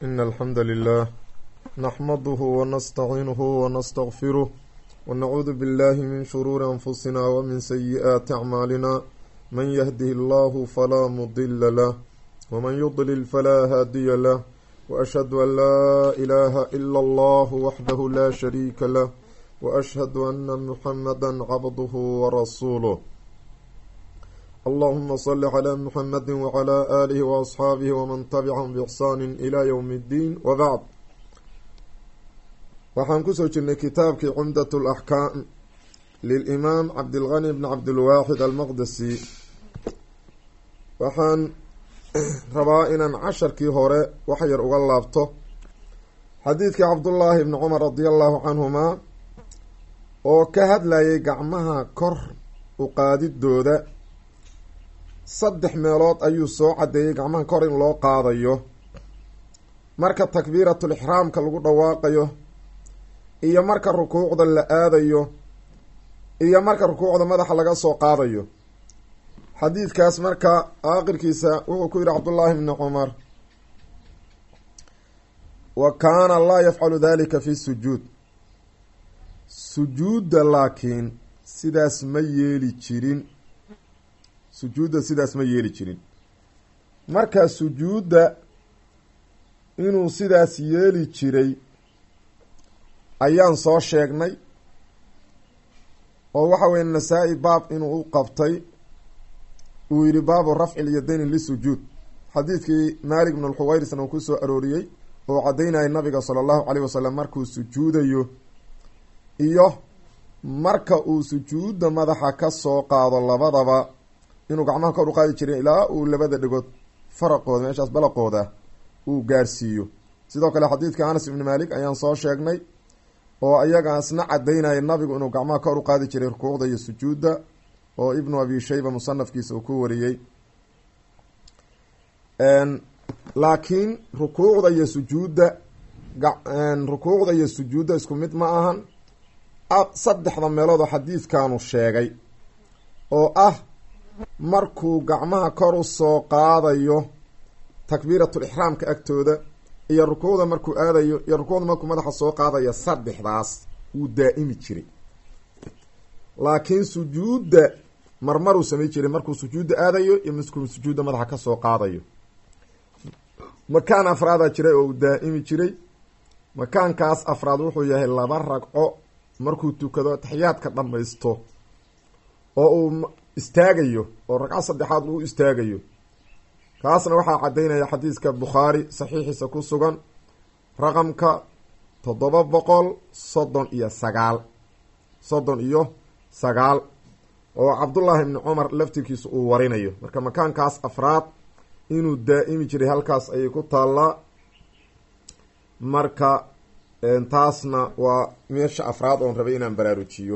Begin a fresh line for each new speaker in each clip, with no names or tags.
إن الحمد لله نحمده ونستعينه ونستغفره ونعوذ بالله من شرور أنفسنا ومن سيئات أعمالنا من يهده الله فلا مضل له ومن يضلل فلا هادي له وأشهد أن لا إله إلا الله وحده لا شريك له وأشهد أن محمدا عبده ورسوله اللهم صل على محمد وعلى آله وأصحابه ومن تبعهم بإحسان إلى يوم الدين وبعد waxaan kusoo jirnay kitaabkii cumdat اlaxkaam lilimaam cabdilgani bn cabdilwaaxid almaqdisi waxaan rabaa inaan casharkii hore wax yar uga laabto xadiidkii cabdullaahi bni cumar radi allahu canhumaa oo ka hadlayay gacmaha kor u qaadidooda saddex meelood ayuu soo caddeeyey gacmaha kor in loo qaadayo marka takbiiratulixraamka lagu dhawaaqayo iyo marka rukuucda la aadayo iyo marka rukuucda madaxa laga soo qaadayo xadiidkaas marka aakhirkiisa wuxuu ku yidhi cabdullaahi bni cumar wa kaana laa yafcalu dalika fi sujuud sujuudda laakiin sidaas ma yeeli jirin sidaas ma yeeli jirin marka sujuudda inuu sidaas yeeli jiray ayaan soo sheegnay oo waxa weye nasaa-i baab inuu u qabtay uu yihi baabu rafci lyadayni lisujuud xadiidkii maalik bn alxuwayrisna uu ku soo arooriyey oo caddaynayay nabiga sala allahu caleyh wasalam markuu sujuudayo iyo marka uu sujuudda madaxa ka soo qaado labadaba inuu gacmaha kor u qaadi jiray ilaa uu labada dhegood faraqooda meeshaas balaqooda uu gaarsiiyo sidoo kale xadiidka anas ibni maalik ayaan soo sheegnay oo ayagaasna caddaynaya nabigu inuu gacmaha kor u qaadi jiray rukuucda iyo sujuudda oo ibnu abi shayba musanafkiisa uu ku wariyey laakiin rukuucda iyo sujuudda isku mid ma ahan saddexda meelood oo xadiidkanu sheegay oo ah markuu gacmaha kor u soo qaadayo takbiiratulixraamka agtooda iyo rukuucda markuu aadayo iyo rukuucda markuu madaxa soo qaadayo saddexdaas wuu daa'imi jiray laakiin sujuudda marmaruu samay jiray markuu sujuudda aadayo iyo markuu sujuudda madaxa ka soo qaadayo makaan afraadaa jiray oo uu daa'imi jiray makaankaas afraad wuxuu yahay 2 ragco markuu tukado taxiyaadka dhammaysto oo uu istaagayo oo ragco saddexaad uu istaagayo kaasna waxaa caddaynaya xadiiska bukhaari saxiixiisa ku sugan raqamka 739 oo cabdullaahi ibni cumar laftirkiisa uu warinayo marka makaankaas afraad inuu daa'imi jiray halkaas ayay ku taallaa marka taasna waa meesha afraad oon rabay inaan baraarujiyo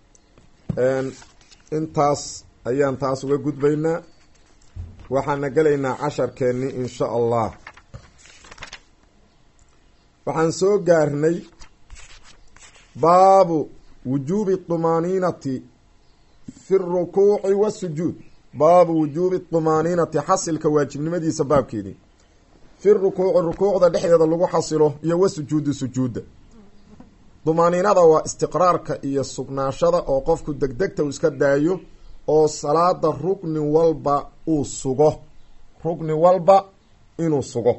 intaas ayaan taas uga gudbaynaa waxaana gelaynaa casharkeenni insha allah waxaan soo gaarnay baabu wujuubi طumaaniinati fi rukuuci wasujuud baabu wujuubi طumaaniinati xasilka waajibnimadiisa baabkeedii fi rukuuci rukuucda dhexdeeda lagu xasilo iyo wasujuudi sujuudda طumaaniinada waa istiqraarka iyo sugnaashada oo qofku degdegta uu iska daayo oo salaada rukni walba inuu sugo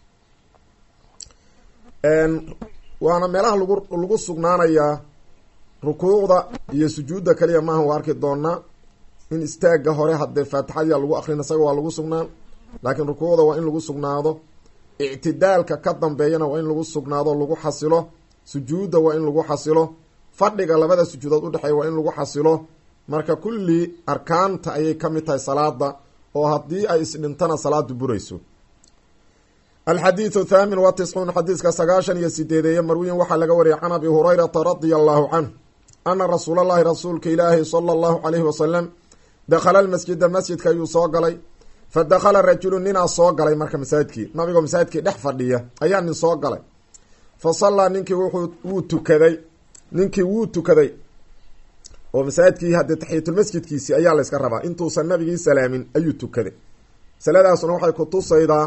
waana meelaha lagu sugnaanayaa rukuucda iyo sujuudda kaliya maaha waa arki doonaa in istaaga hore haddee faatixadiya lagu akrina isaga waa lagu sugnaan laakiin rukuucda waa in lagu sugnaado ictidaalka ka dambeeyana waa in lagu sugnaado lagu xasilo sujuudda waa in lagu xasilo fadhiga labada sujuudood udhexeeya waa in lagu xasilo marka kulli arkaanta ayay ka mid tahay salaada oo haddii ay isdhintana salaadu burayso alxadiidu 98 xadiiska 98 marwiyin waxaa laga wariyay can abi hurayrata radia allahu canh ana rasuulallahi rasuulka ilaahi sala allahu calayhi wasalam dakhala almasjida masjidka ayuu soo galay fa dakhala rajulu ninaa soo galay marka masaajidkii nabigoo masaajidkii dhex fadhiya ayaa nin soo galay fa sallaa ninkii wuu tukaday oo masaajidkii haddee taxiyatulmasjidkiisii ayaa la yska rabaa intuusan nabigii salaamin ayuu tukaday masaladaasuna waxay ku tusaydaa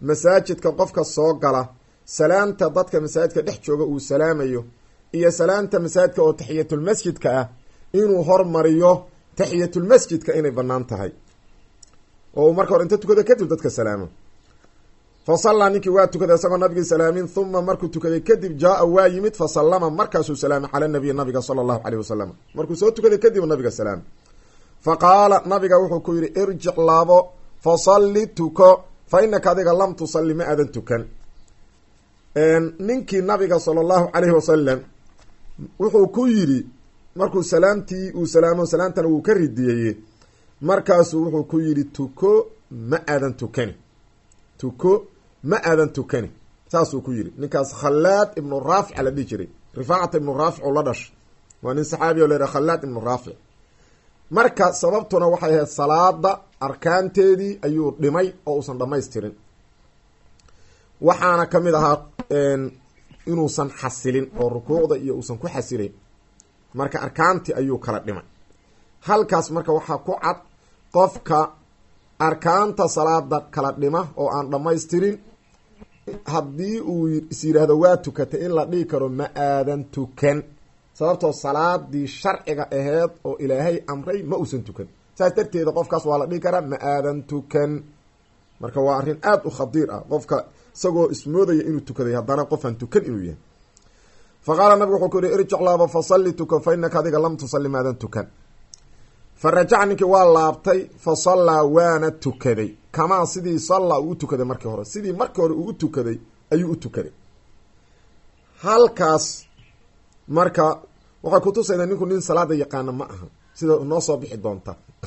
masaajidka qofka soo gala salaamta dadka masaajidka dhex jooga uu salaamayo iyo salaamta masaajidka oo taxiyatulmasjidka ah inuu hormariyo taxiyatulmasjidka inay bannaan tahay oo uu marka hore inta tukada kadib dadka salaamo fa sallaa ninkii waa tukaday isagoo nabigii salaamin huma markuu tukaday kadib jaa-a waa yimid fa sallama markaasuu salaamay cala nabiyi nabiga sala allahu caleyh wasalam markuu soo tukaday kadib nabiga salaamay fa qaala nabiga wuxuu ku yidhi irjic laabo fa salli tuko fa inaka adiga lam tusalli ma aadan tukan ninkii nabiga sala allahu caleyhi wasalam wuxuu ku yidhi markuu salaamtii uu salaamo salaamtana wuu ka ridiyeye markaasuu wuxuu ku yidhi tuko ma aadan tukani tuko ma aadan tukani saasuu ku yidhi ninkaas khallaad ibnu raafic la dhihi jiray rifaacata ibnu raafic oo la dhashay waa nin saxaabi o la yidhaha khallaad ibnu raafic marka sababtuna waxay ahayd salaada arkaanteedii ayuu dhimay oo uusan dhamaystirin waxaana ka mid ahaa inuusan xasilin oo rukuucda iyo uusan ku xasilin marka arkaantii ayuu kala dhimay halkaas marka waxaa ku cad qofka arkaanta salaada kala dhima oo aan dhamaystirin haddii uu is yidhaahdo waa tukatay in la dhihi karo ma aadan tukan sababtoo salaadii sharciga aheyd oo ilaahay amray ma uusan tukan saas darteeda qofkaas waa la dhihi karaa ma aadan tukan marka waa arrin aada u khadiir ah qofka isagoo ismoodaya inuu tukaday haddana qofaan tukan inuu yahay fa qaala nabigu wuxuu ku yihi irjic laaba fa salli tukan fa inaka adiga lam tusalli maadan tukan fa rajaca ninkii waa laabtay fa sallaa waana tukaday kamaa sidii sallaa uu u tukaday markii hore sidii markii hore uu u tukaday ayuu u tukaday halkaas marka waxay kutusaydaa ninku nin salaada yaqaana ma aha sida noo soo bixi doonta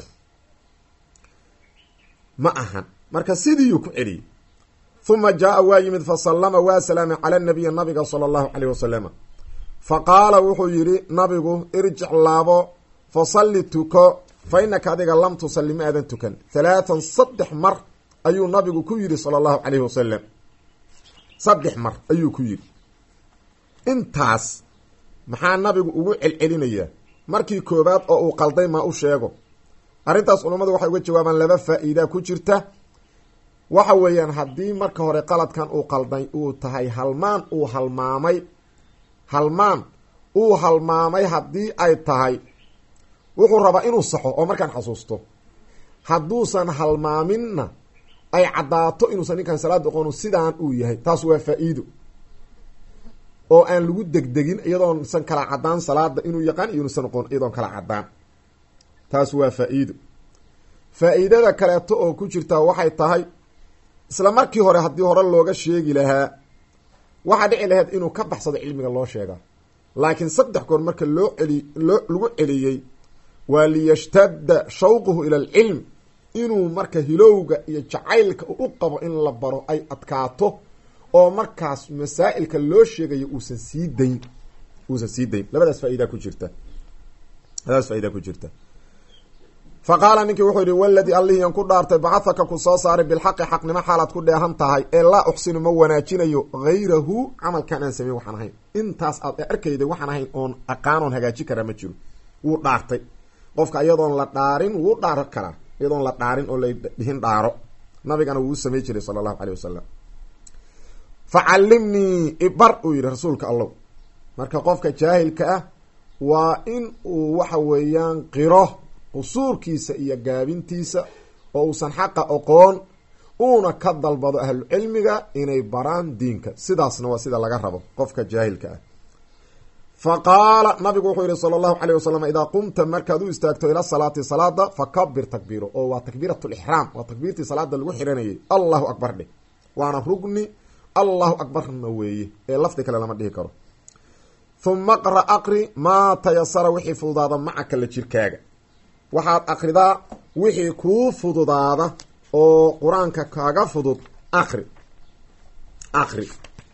ma ahan marka sidiiyuu ku celiyey huma jaa-a waa yimid fa sallama waa salaamay cala nabiyi nabiga sala allahu caleyh wasalama fa qaala wuxuu yidhi nabigu irjic laabo fa salli tuko fa inaka adiga lam tusalli ma aadan tukan halaatan 3 mar ayuu nabigu ku yidhi sala allahu caleyhi wasalam 3 mar ayuu ku yidhi intaas maxaa nabigu ugu celcelinayaa markii koobaad oo uu qalday maa u sheego arrintaas culammadu waxay uga jawaabaan 2 faa-iida ku jirta waxa weeyaan haddii marka hore qaladkan uu qalday uu tahay halmaan uu halmaamay haddii ay tahay wuxuu rabaa inuu saxo oo markaan xasuusto hadduusan halmaaminna ay caddaato inuusan ninkan salaada oqoonu sidaan uu yahay taas waa faa-iido oo aan lagu degdegin iyadoonsan kala caddaan salaada inuu yaqaan iyo inuusan oqoon iyadoon kala caddaan taas waa faa-iido faa-iidada kaleeto oo ku jirtaa waxay tahay isla markii hore haddii hore looga sheegi lahaa waxaa dhici lahayd inuu ka baxsado cilmiga loo sheegaa laakiin 3 goor marka lagu celiyey waa liyashtadda shawquhu ila alcilm inuu marka hilowga iyo jacaylka u qabo in la baro ay adkaato oo markaas masaa'ilka loo sheegayo uusan sii dayn labadaas faa-iida ku jirta fa qaala ninkii wuxuu yidhi waladii allihiyan ku dhaartay bacahaka ku soo saaray bilxaqi xaqnimo xaalaad ku dheehan tahay ee laa uxsinu ma wanaajinayo hayrahu camalkan aan sameyn waxaan ahayn intaas aad arkayday waxaan ahayn oon aqaanoon hagaaji karaa ma jiro wuu dhaartay qofka iyadoon la dhaarin wuu dhaaran karaa iyadoon la dhaarin oo la dhihin dhaaro nabigana wuu samey jiray sala allahu caleyh wasalam fa callimnii ibar uu yidhi rasuulka allow marka qofka jaahilka ah waa in uu waxa weeyaan qiro qusuurkiisa iyo gaabintiisa oo uusan xaqa oqoon uuna ka dalbado ahlucilmiga inay baraan diinka sidaasna waa sida laga rabo qofka jaahilka ah fa qaala nabigu wuxuu yihi sala allahu caleyh wasalam idaa qumta markaad u istaagto ila salaati salaada fakabir takbiiro oo waa takbiirat lixraam waa takbiirtii salaada lagu xiranayay allahu akbar dheh waana rugni allahu akbarna weeye ee lafdi kale lama dhihi karo huma qra aqri maa tayasara wixii fududaada macaka la jirkaaga waxaad akridaa wixii kuu fududaada oo qur-aanka kaaga fudud aqri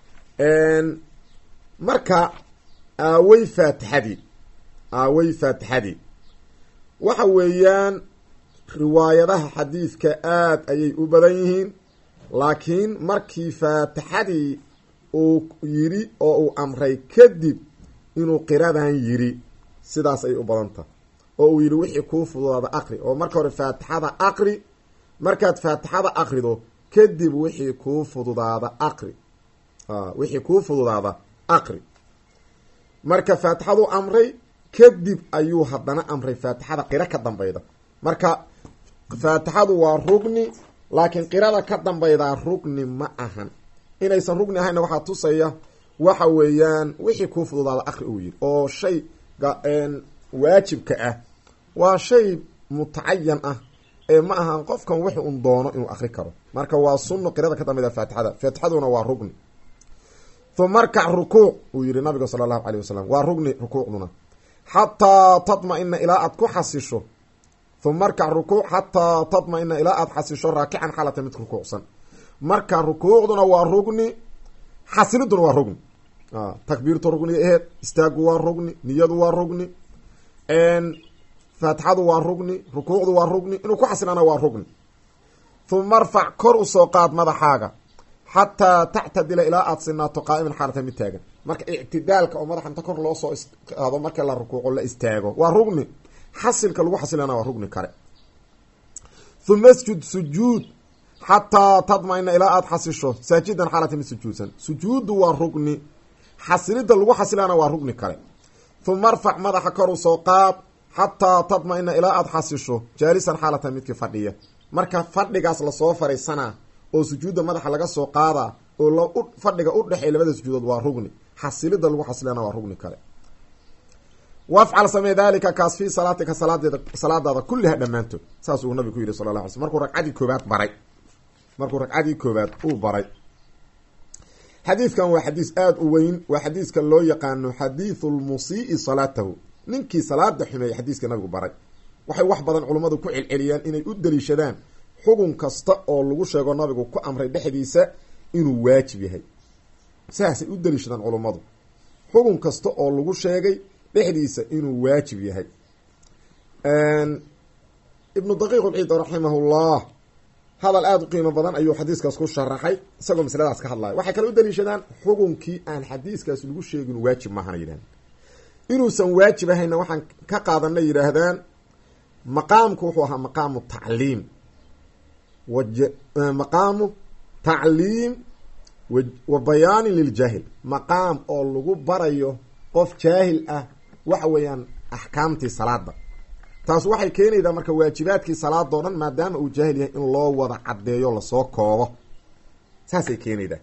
marka aawey faatixadii waxa weeyaan riwaayadaha xadiidka aada ayay u badan yihiin laakiin markii faatixadii uu yidhi oo uu amray kadib inuu qiradan yidhi sidaas ayay u badan tahay oo uu yidhi wixii kuu fududaada aqri oo marka hore faatixada aqri markaad faatixada aqrido kadib wixii kuu fududaada aqri wixii kuu fududaada aqri marka faatixadu amray kadib ayuu haddana amray faatixada qiro ka dambayda marka faatixadu waa rugni laakiin qirada ka dambaydaa rugni ma ahan inaysan rugni ahayna waxaa tusaya waxa weeyaan wixii kuu fududaada aqri uu yiri oo shayga waajibka ah waa shay mutacayan ah ee ma ahan qofkan wixi un doono inuu aqri karo marka waa sunno qirada ka dambayda faatixaduna waa rugni ثم اركع ركوع ويري النبي صلى الله عليه وسلم وركن ركوعنا حتى تطمئن الى اد كحسشو ثم اركع ركوع حتى تطمئن الى اد حسشو راكعا حاله مد ركوعسن marka rukuucduna waa rugni xasiliduna waa rugni takbiirtu rugni istaagu waa rugni niyadu waa rugni faatixadu waa rugni rukuucdu waa rugni inuu ku xasilana waa rugni thumma arfac kor u soo qaad madaxaaga xataa tactadila ilaa aada sinaato qaa'iman xaalata mid taagan marka ictidaalka oo madaxa inta kor loo soo qaado marka la rukuuco la istaago waa rugni xasilka lagu xasilana waa rugni kale thumma asjud sujuud xataa tadma-ina ilaa aada xasisho saajidan xaalata mid sujuudsan sujuudu waa rugni xasilida lagu xasilana waa rugni kale thumma arfac madaxa kor u soo qaad xataa tadma-ina ilaa aada xasisho jaalisan xaalata midkii fadhiya marka fadhigaas lasoo fariisanaa oo sujuudda madaxa laga soo qaadaa oo fadhiga u dhexeey labada sujuudood waa rugni xasilida lagu xasilana waa rugni kale wafcal samee daalika kaas fii salaatika salaadaada kulliha dhammaantood saas uu nabigu ku yidhi sala allah alay slm markuu ragcadii koobaad uu baray xadiidkan waa xadiis aada u weyn waa xadiiska loo yaqaano xadiithu lmusii'i salaatahu ninkii salaada xumeeyey xadiiska nabigu baray waxay wax badan culummadu ku celceliyaan inay u daliishadaan xugun kasta oo lagu sheego nabigu ku amray dhexdiisa inuu waajib yahay saasay u daliishadaan culummadu xugun kasta oo lagu sheegay dhexdiisa inuu waajib yahay ibnu daqiiq ulciid raximahullah hadal aada u qiimo badan ayuu xadiiskaas ku sharaxay isagoo masaladaas ka hadlaya waxay kale u daliishadaan xugunkii aan xadiiskaas lagu sheegin waajib maahana yidhahdaan inuusan waajib ahayna waxaan ka qaadana yidhaahdaan maqaamku wuxuu ahaa maqaamu tacliim maqaamu tacliim wa bayaanin liljaahil maqaam oo lagu barayo qof jaahil ah waxa weeyaan axkaamtii salaada taas waxay keenaydaa marka waajibaadkii salaada o dhan maadaama uu jaahil yahay in loo wada caddeeyo lasoo koobo saasay keenaydaa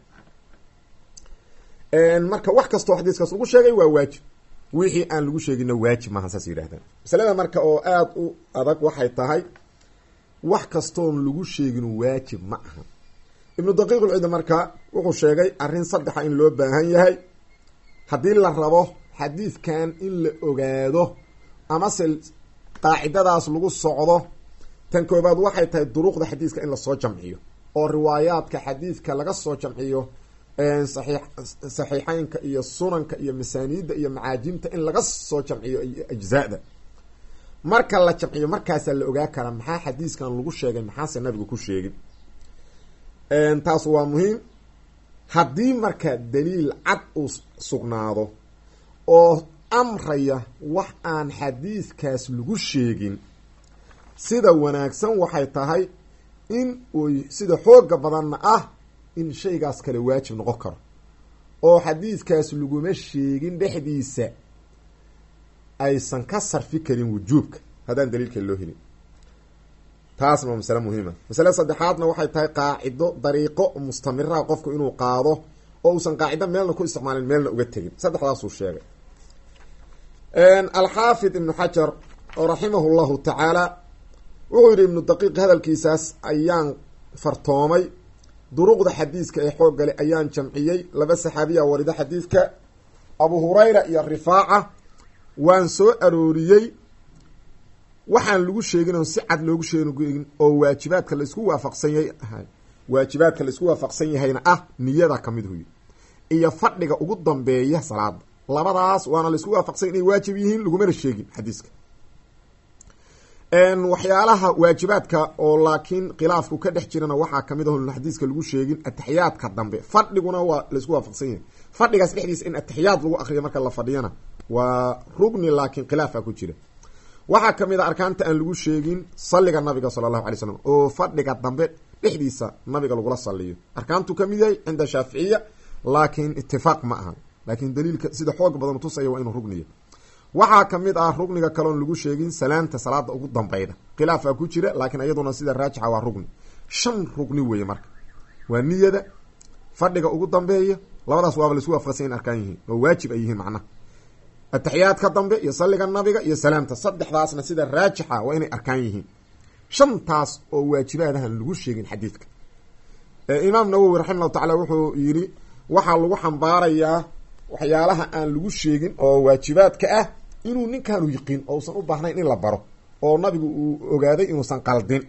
marka wax kastoo xadiiskaas lagu sheegay waa waajib wixii aan lagu sheeginna waajib maahan saas yidhahdaan masalada marka oo aada u adag waxay tahay wax kastoon lagu sheegin waajib ma aha ibnu daqiiq ulciid marka wuxuu sheegay arrin saddexa in loo baahan yahay haddii la rabo xadiidkan in la ogaado amase qaacidadaas lagu socdo tan koobaad waxay tahay duruqda xadiiska in lasoo jamciyo oo riwaayaadka xadiidka laga soo jamciyo saxiixeynka iyo sunanka iyo masaaniidda iyo macaajimta in laga soo jamciyo ajzaada marka la jamciyo markaasaa la ogaa karaa maxaa xadiiskan lagu sheegay maxaase nabigu ku sheegin taas waa muhiim haddii marka daliil cad uu sugnaado oo amraya wax aan xadiidkaas lagu sheegin sida wanaagsan waxay tahay in uy sida xooga badanna ah in shaygaas kale waajib noqon karo oo xadiidkaas laguma sheegin dhexdiisa aysan ka sarfi karin wujuubka haddaan daliilka loo helin taasna waa masale muhiima masale saddexaadna waxay tahay qaacido dariiqo mustamira qofku inuu qaado oo uusan qaacido meelna ku isticmaalin meelna uga tegin saddexdaasuu sheegay alxaafid ibnu xajar oo raximahu llahu tacaala wuxuu yidhi ibnu daqiiq hadalkiisaas ayaan fartoomay duruqda xadiiska ee xooggale ayaan jamciyey laba saxaabiya warida xadiidka abu hurayra iyo rifaaca waan soo arooriyey waxaan lagu sheegin oo si cad loogu sheegin oo waajibaadka laisku waafaqsan yahayna ah niyada kamid huyi iyo fadhiga ugu dambeeya salaada labadaas waana laisku waafaqsan inay waajib yihiin lagumana sheegin xadiiska waxyaalaha waajibaadka oo laakiin khilaafku ka dhex jirana waxaa kamid ah in xadiiska lagu sheegin atixiyaadka dambe fadhiguna waa laisku waafaqsan yahay fadhigaas dhexdiisa in atixiyaad lagu akriyo marka la fadhiyana waa rugni laakiin khilaafa ku jira waxaa kamid a arkaanta aan lagu sheegin salliga nabiga sala allahu alay slam oo fadhiga dambe dhexdiisa nabiga lagula saliyo arkaantu ka mid yahay cinda shaaficiya laakiin itifaaq ma aha laakiin daliilka sida xoog badan tusaya waa inuu rugniya. waxaa kamid ah rugniga kaloon lagu sheegin salaanta salaada ugu dambayda khilaafaa ku jira laakiin iyaduna sida raajixa waa rugni 5 rugni weeye marka waa niyada fadhiga ugu dambeeya labadaas waaba la isku waafaqsan arkaan yihiin oo waajib ay yihiin macnaha ataxiyaadka dambe iyo salliga nabiga iyo salaamta saddexdaasna sida raajixa waa inay arkaan yihiin 5taas oo waajibaadahan lagu sheegin xadiidka. imaam nawawi raximahullahu tacaala wuxuu yiri waxaa lagu xambaarayaa waxyaalaha aan lagu sheegin oo waajibaadka ah inuu ninkaanu yiqiin oo uusan u baahnayn in la baro oo nabigu uu ogaaday inuusan qaldin.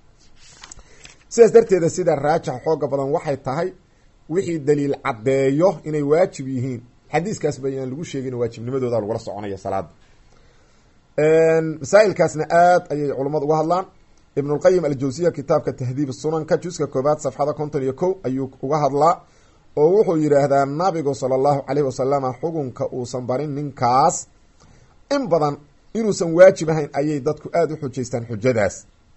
sidaas darteeda sida raajixa xooga badan waxay tahay wixii daliil caddeeyo inay waajib yihiin xadiiskaas bayaan lagu sheegin waajibnimadooda lagula soconaya salaada. masaa'ilkaasna aad ayay culimadu uga hadlaan. ibn اlqayim aljawsiya kitaabka tahdiib sunanka juska 1 safxada 51 ayuu uga hadlaa oo wuxuu yidhaahdaa nabigu sala allahu calayhi wasalama xukunka uusan barin ninkaas in badan inuusan waajib ahayn ayay dadku aada u xujaystaan xujadaas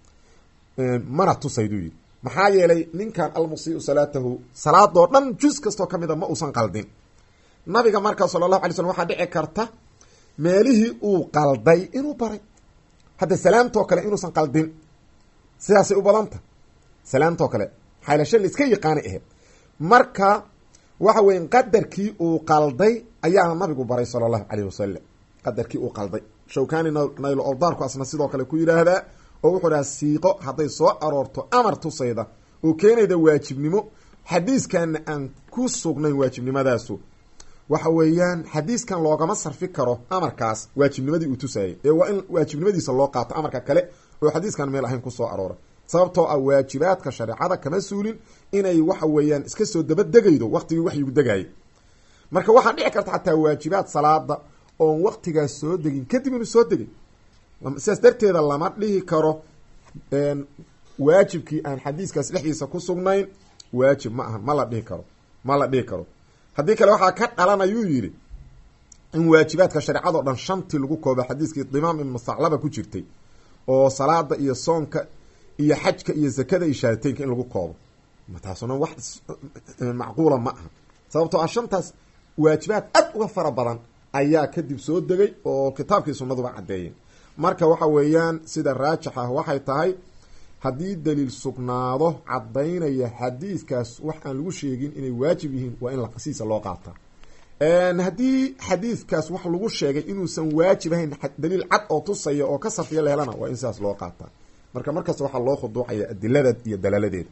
mana tusayduu yidhi maxaa yeelay ninkan almusiiu salaatahu salaadoo dhan juz kastoo ka mida ma uusan qaldin. nabiga markaa sala allahu alay slm waxaa dhici karta meelihii uu qalday inuu baray hadda salaamtoo kale inuusan qaldin sidaasay u badanta salaamtoo kale xaylasho la iska yaqaanay ahayd marka waxa weya qadarkii uu qalday ayaa nabigu baray sala allahu calayh wasalam qadarkii uu qalday shawkani naylo ordaarku asna sidoo kale ku yidhaahdaa oo wuxuu dhaha siiqo hadday soo aroorto amar tusayda oo keenayda waajibnimo xadiiskana aan ku sugnayn waajibnimadaasu waxa weeyaan xadiiskan loogama sarfi karo amarkaas waajibnimadii uu tusayay ee waa in waajibnimadiisa loo qaato amarka kale oo xadiiskan meel ahayn kusoo aroora sababtoo ah waajibaadka shareecada kama suulin inay waxa weeyaan iska soo dabadegaydo waqtigii waxyigu degayay. marka waxaa dhici karta xataa waajibaad salaada oon waqtigaas soo degin kadib inuu soo degay sidaas darteeda lama dhihi karo waajibkii aan xadiiskaas dhexdiisa ku sugnayn waajib ma aha ma la dhihi karo haddii kale waxaa ka dhalanayuu yidhi in waajibaadka shareecadao dhan 5tii lagu koobo xadiiskii dimaam ibnu thaclaba ku jirtay oo salaada iyo soonka iyo xajka iyo zakada iyo shahaadateynka in lagu koobo taasuna wax macquula ma aha sababtoo ah 5taas waajibaad aad uga fara badan ayaa kadib soo degay oo kitaabkii sunnaduba caddeeyeen. marka waxa weeyaan sida raajix ah waxay tahay haddii daliil sugnaado caddaynaya xadiiskaas wax aan lagu sheegin inay waajib yihiin waa in laqasiisa loo qaataa. haddii xadiidkaas wax lagu sheegay inuusan waajib ahayn daliil cad oo tusaya oo ka sarfiya la helana waa in sidaas loo qaataa. marka markasta waxaa loo khuduucaya adilada iyo dalaaladeeda.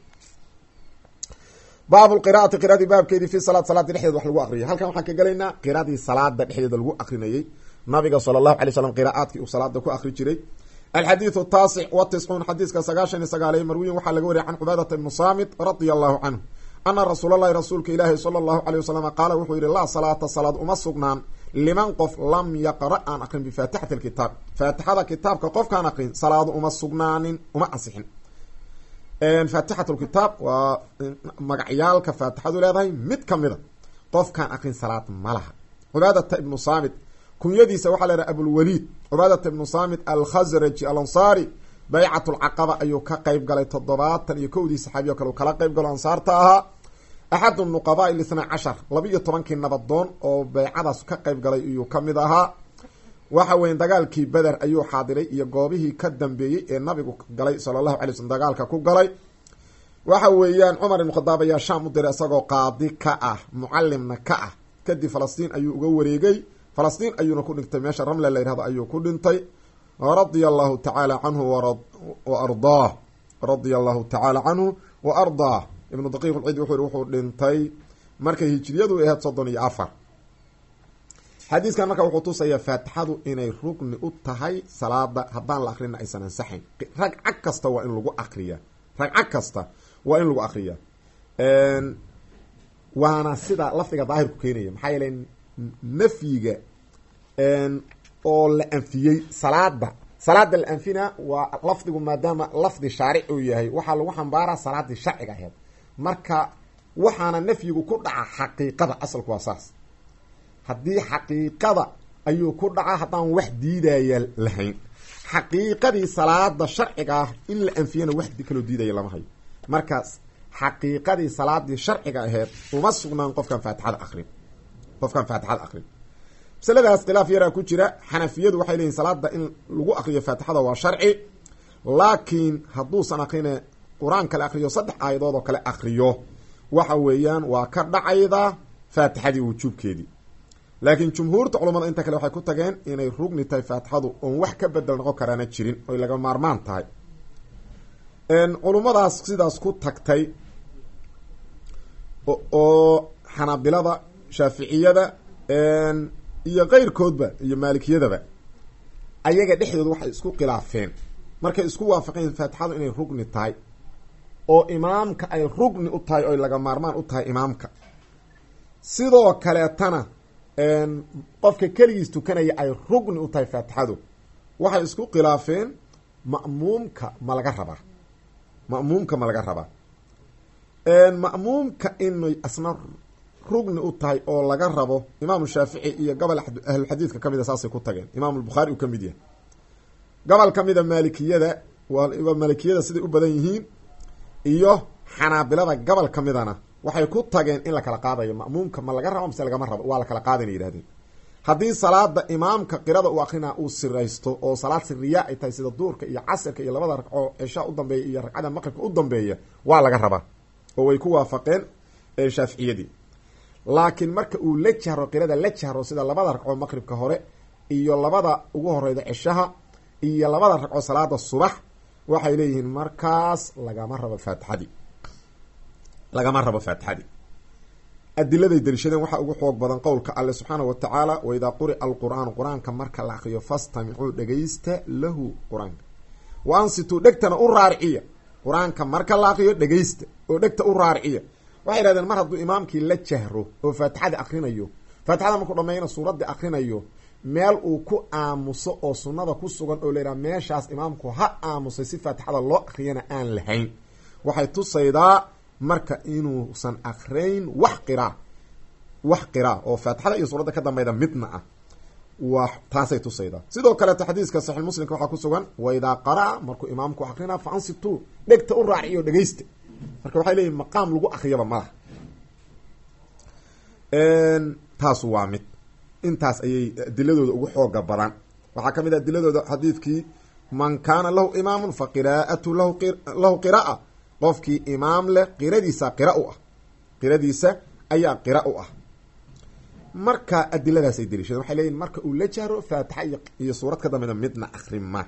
baab qiraati qiraadii baabkeedii fi salaadi dhexdeeda wax lagu aqriyay halkan waxaan ka gelaynaa qiraadii salaada dhexdeeda lagu aqrinayay nabiga sala allahu alay slam qiraa'aadkii uu salaada ku aqri jiray. alxadiidu 9 xadiiska 99 marwiyin waxaa laga wariyay can cubaadata ibnu saamit radia allahu canhu ana rasuul allahi rasuulka ilaahi sala allahu alayh wasalam qaala wuxuu yihi laa salaata salaad uma sugnaan liman qof lam yaqra' aan aqrin bifaatixati lkitaab faatixada kitaabka qofkaan aqrin salaadu uma sugnaanin uma asixin. faatixat lkitaab waa magacyaalka faatixadu leedahay mid kamida qofkaan aqrin salaad ma laha. cubaadata ibnu saamit kunyadiisa waxaa la yidhaha abulwaliid cubaadata ibnu saamit alkhasraji alansaari baycat lcaqaba ayuu ka qeyb galay 71 saxaabiyo kale uu kala qeyb galo ansaarta ahaa. axadu nuqabaa 12 12 nabadoon oo baycadaas ka qeyb galay ayuu kamid ahaa. waxa weya dagaalkii beder ayuu xaadiray iyo goobihii ka dambeeyey ee nabigu galay sala allahu alay slm dagaalka ku galay. waxa weeyaan cumar ibn khadaab ayaa shaam u diray isagoo qaadi ka ah mucalimna ka ah kadib falastiin ayuu uga wareegay falastiin ayuuna ku dhintay meesha ramle la yihahdo ayuu ku dhintay radia allahu tacaala canhu wa ardaah radia allahu tacaala canhu wa ardaah ibnu daqiiq ulcid wuxuu yihi wuxuu dhintay markay hijriyadu ahayd 34. xadiiskan marka wuxuu tusayaa faatixadu inay rugni u tahay salaada haddaan la akrina aysan ansaxayn. ragca kasta waa in lagu akriyaa waana sida lafdiga daahirku keenaya maxaa yeelay nafyiga oo la anfiyey salaada la anfina waa lafdigu maadaama lafdi shaaric uu yahay waxaa lagu xambaaraa salaadii sharciga aheyd marka waxaana nafyigu ku dhaca xaqiiqada asalku waa saas. haddii xaqiiqada ayuu ku dhaca haddaan wax diidaya lahayn xaqiiqadii salaada sharciga ah in la anfiyana wax kaloo diidaya lama hayo markaas xaqiiqadii salaadii sharciga aheyd uma sugnaan qofkaan faatixada akrin masaladaas khilaaf yaraa ku jira. xanafiyadu waxay leeyihin salaada in lagu akriyo faatixada waa sharci, laakiin hadduusan akrine qur-aan kale akriyo 3 aayadood oo kale akriyo waxa weeyaan waa ka dhacayda faatixadii wujuubkeedii. laakiin jumhuurta culamada inta kale waxay ku tageen inay rugni tahay faatixadu oon wax ka bedel noqon karaana jirin oy laga maarmaan tahay. culummadaas sidaas ku tagtay oo xanaabilada, shaaficiyada iyo keyrkoodba iyo maalikiyadaba ayaga dhexdooda waxay isku khilaafeen markay isku waafaqeen faatixadu inay rugni tahay oo imaamka ay rugni u tahay oy laga maarmaan u tahay imaamka, sidoo kaleetana qofka keligiis tukanaya ay rugni u tahay faatixadu. waxay isku khilaafeen ma'muumka ma laga rabaa ma'muumka inay asna rugni u tahay oo laga rabo. imaamu shaafici iyo gobol ahlulxadiidka kamida saasay ku tageen, imaam albukhaari uu ka mid yahay. gobol ka mida maalikiyada, waa maalikiyada siday u badan yihiin, iyo xanaabilada gobol ka midana waxay ku tageen in la kala qaadayo ma'muumka ma laga rabo mise lagama rabo, waa la kala qaadayna yidhahdeen. haddii salaada imaamka qirada uu akrinaa uu siraysto oo salaad siriya ay tahay sida duurka iyo casirka iyo 2 ragco cishaa u dambeeya iyo ragcada maqribka u dambeeya waa laga rabaa oo way ku waafaqeen shaaficiyadii. laakiin marka uu la jahro qirada la jahro sida 2 ragco maqribka hore iyo 2 ugu horeyda cishaha iyo 2 ragco salaada subax waxay leeyihiin markaas lagama rabo faatixadii. adiladay daliishadeen waxaa ugu xoog badan qowlka alle subxaana wa tacaala waidaa quri'a alqur'aanu qur-aanka marka la akriyo fastamicuu dhegaysta lahu qur-aanka wa ansituu dhegtana u raariciya. qur-aanka marka la akriyo dhegaysta oo dhegta u raariciya. waxay yidhahdeen mar hadduu imaamkii la jahro oo faatixada akrinayo, faatixada markuu dhameeyana suuradda akrinayo, meel uu ku aamuso oo sunnada ku sugan oo la yidhaha meeshaas imaamku ha aamusay si faatixada loo akriyana aan lahayn, waxay tusaydaa marka inuusan akrayn wax qira oo faatixada iyo suuradda ka dambeyda midna ah. waa taasay tusaydaa. sidoo kaleeto xadiiska saxiix muslimka waxaa ku sugan waidaa qara'a markuu imaamku akrinaa fa ansituu dhegta u raaciyo dhegaysta. marka waxay leeyihin maqaam lagu akriyaba malaha. taasu waa mid. intaas ayay adiladooda ugu xooga badan. waxaa kamid a adiladooda xadiidkii man kaana lahu imaamun fa qiraa'atu lahu qira'a, qofkii imaam leh qiradiisa ayaa qira u ah. marka adiladaasay daliishadeen waxay leeyihin marka uu la jahro faatixa iyo suurad ka dambeyda midna akrin ma.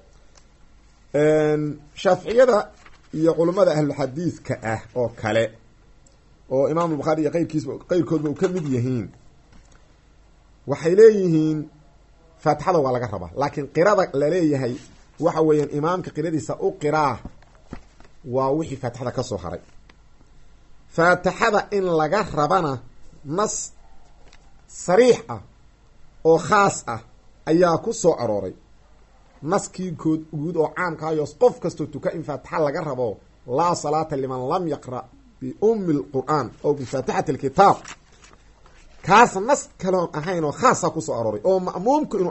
shaaficiyada iyo culummada ahlulxadiidka ah oo kale oo imaam albukhaari iyo qeyrkoodba uu ka mid yihiin waxay leeyihiin faatixada waa laga rabaa, laakiin qirada laleeyahay waxa weeyaan imaamka qiradiisa u qiraa waa wixii faatixada ka soo haray. faatixada in laga rabana nas sariix ah oo khaas ah ayaa ku soo arooray. naskii guud oo caamkaayos qof kastoo tuka in faatixa laga rabo laa salaata liman lam yaqra' biummi lqur'aan aw bifaatixati alkitaab, kaas nas kaloon ahayn oo khaasa kusoo arooray oo ma'muumku inuu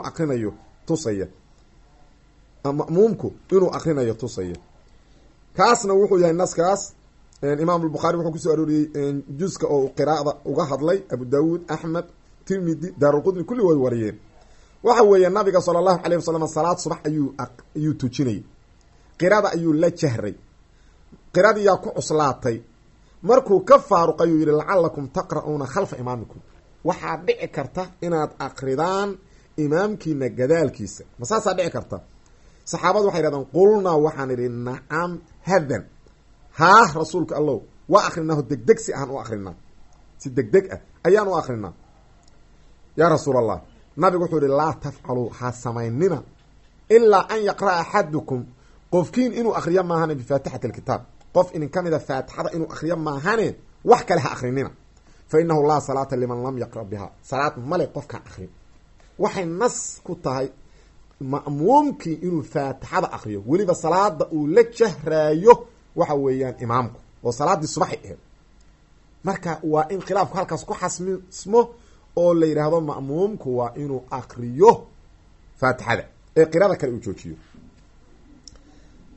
akrinayo tusaya. kaasna wuxuu yahay naskaas imaam albukhaari wuxuu kusoo arooriyey juska oo qiraa'ada uga hadlay abu daawuud, axmed, tirmidi, daarulqudni kulli way wariyeen. waxa weeye nabiga sala allahu calayh wasalam salaad subax ayuu tujinayay, qirada ayuu la jahray, qiradiyaa ku cuslaatay. markuu ka faaruq ayuu yihi lacalakum taqra'uuna khalfa imaamikum, waxaa dhici karta inaad akridaan imaamkiina gadaalkiisa. ma saasaa dhici karta? saxaabadu waxay yidhahdeen qulnaa waxaan idhi nacam hadan, haah rasuulka allow waa akrinaaho degdeg si ahaan u akrinaa, si degdeg ah ayaan u akrinaa yaa rasuul allah. nabigu wuxuu yihi laa tafcaluu ha samaynina ilaa an yaqra'a axadukum, qofkiin inuu akriyo maahane bifaatixati alkitaab, qof idin ka mida faatixada inuu akriyo maahane wax kale ha akrinina. fa inahu laa salaata liman lam yaqra' biha, salaad male qofkaan akrin. waxay nas ku tahay ma'muumkii inuu faatixada akriyo, weliba salaada uu la jahraayo waxa weeyaan imaamku oo salaadii subaxay aheyd. marka waa in khilaafku halkaas ku xasmismo oo la yidhaahdo ma'muumku waa inuu akriyo faatixada ee qirada kale uu joojiyo.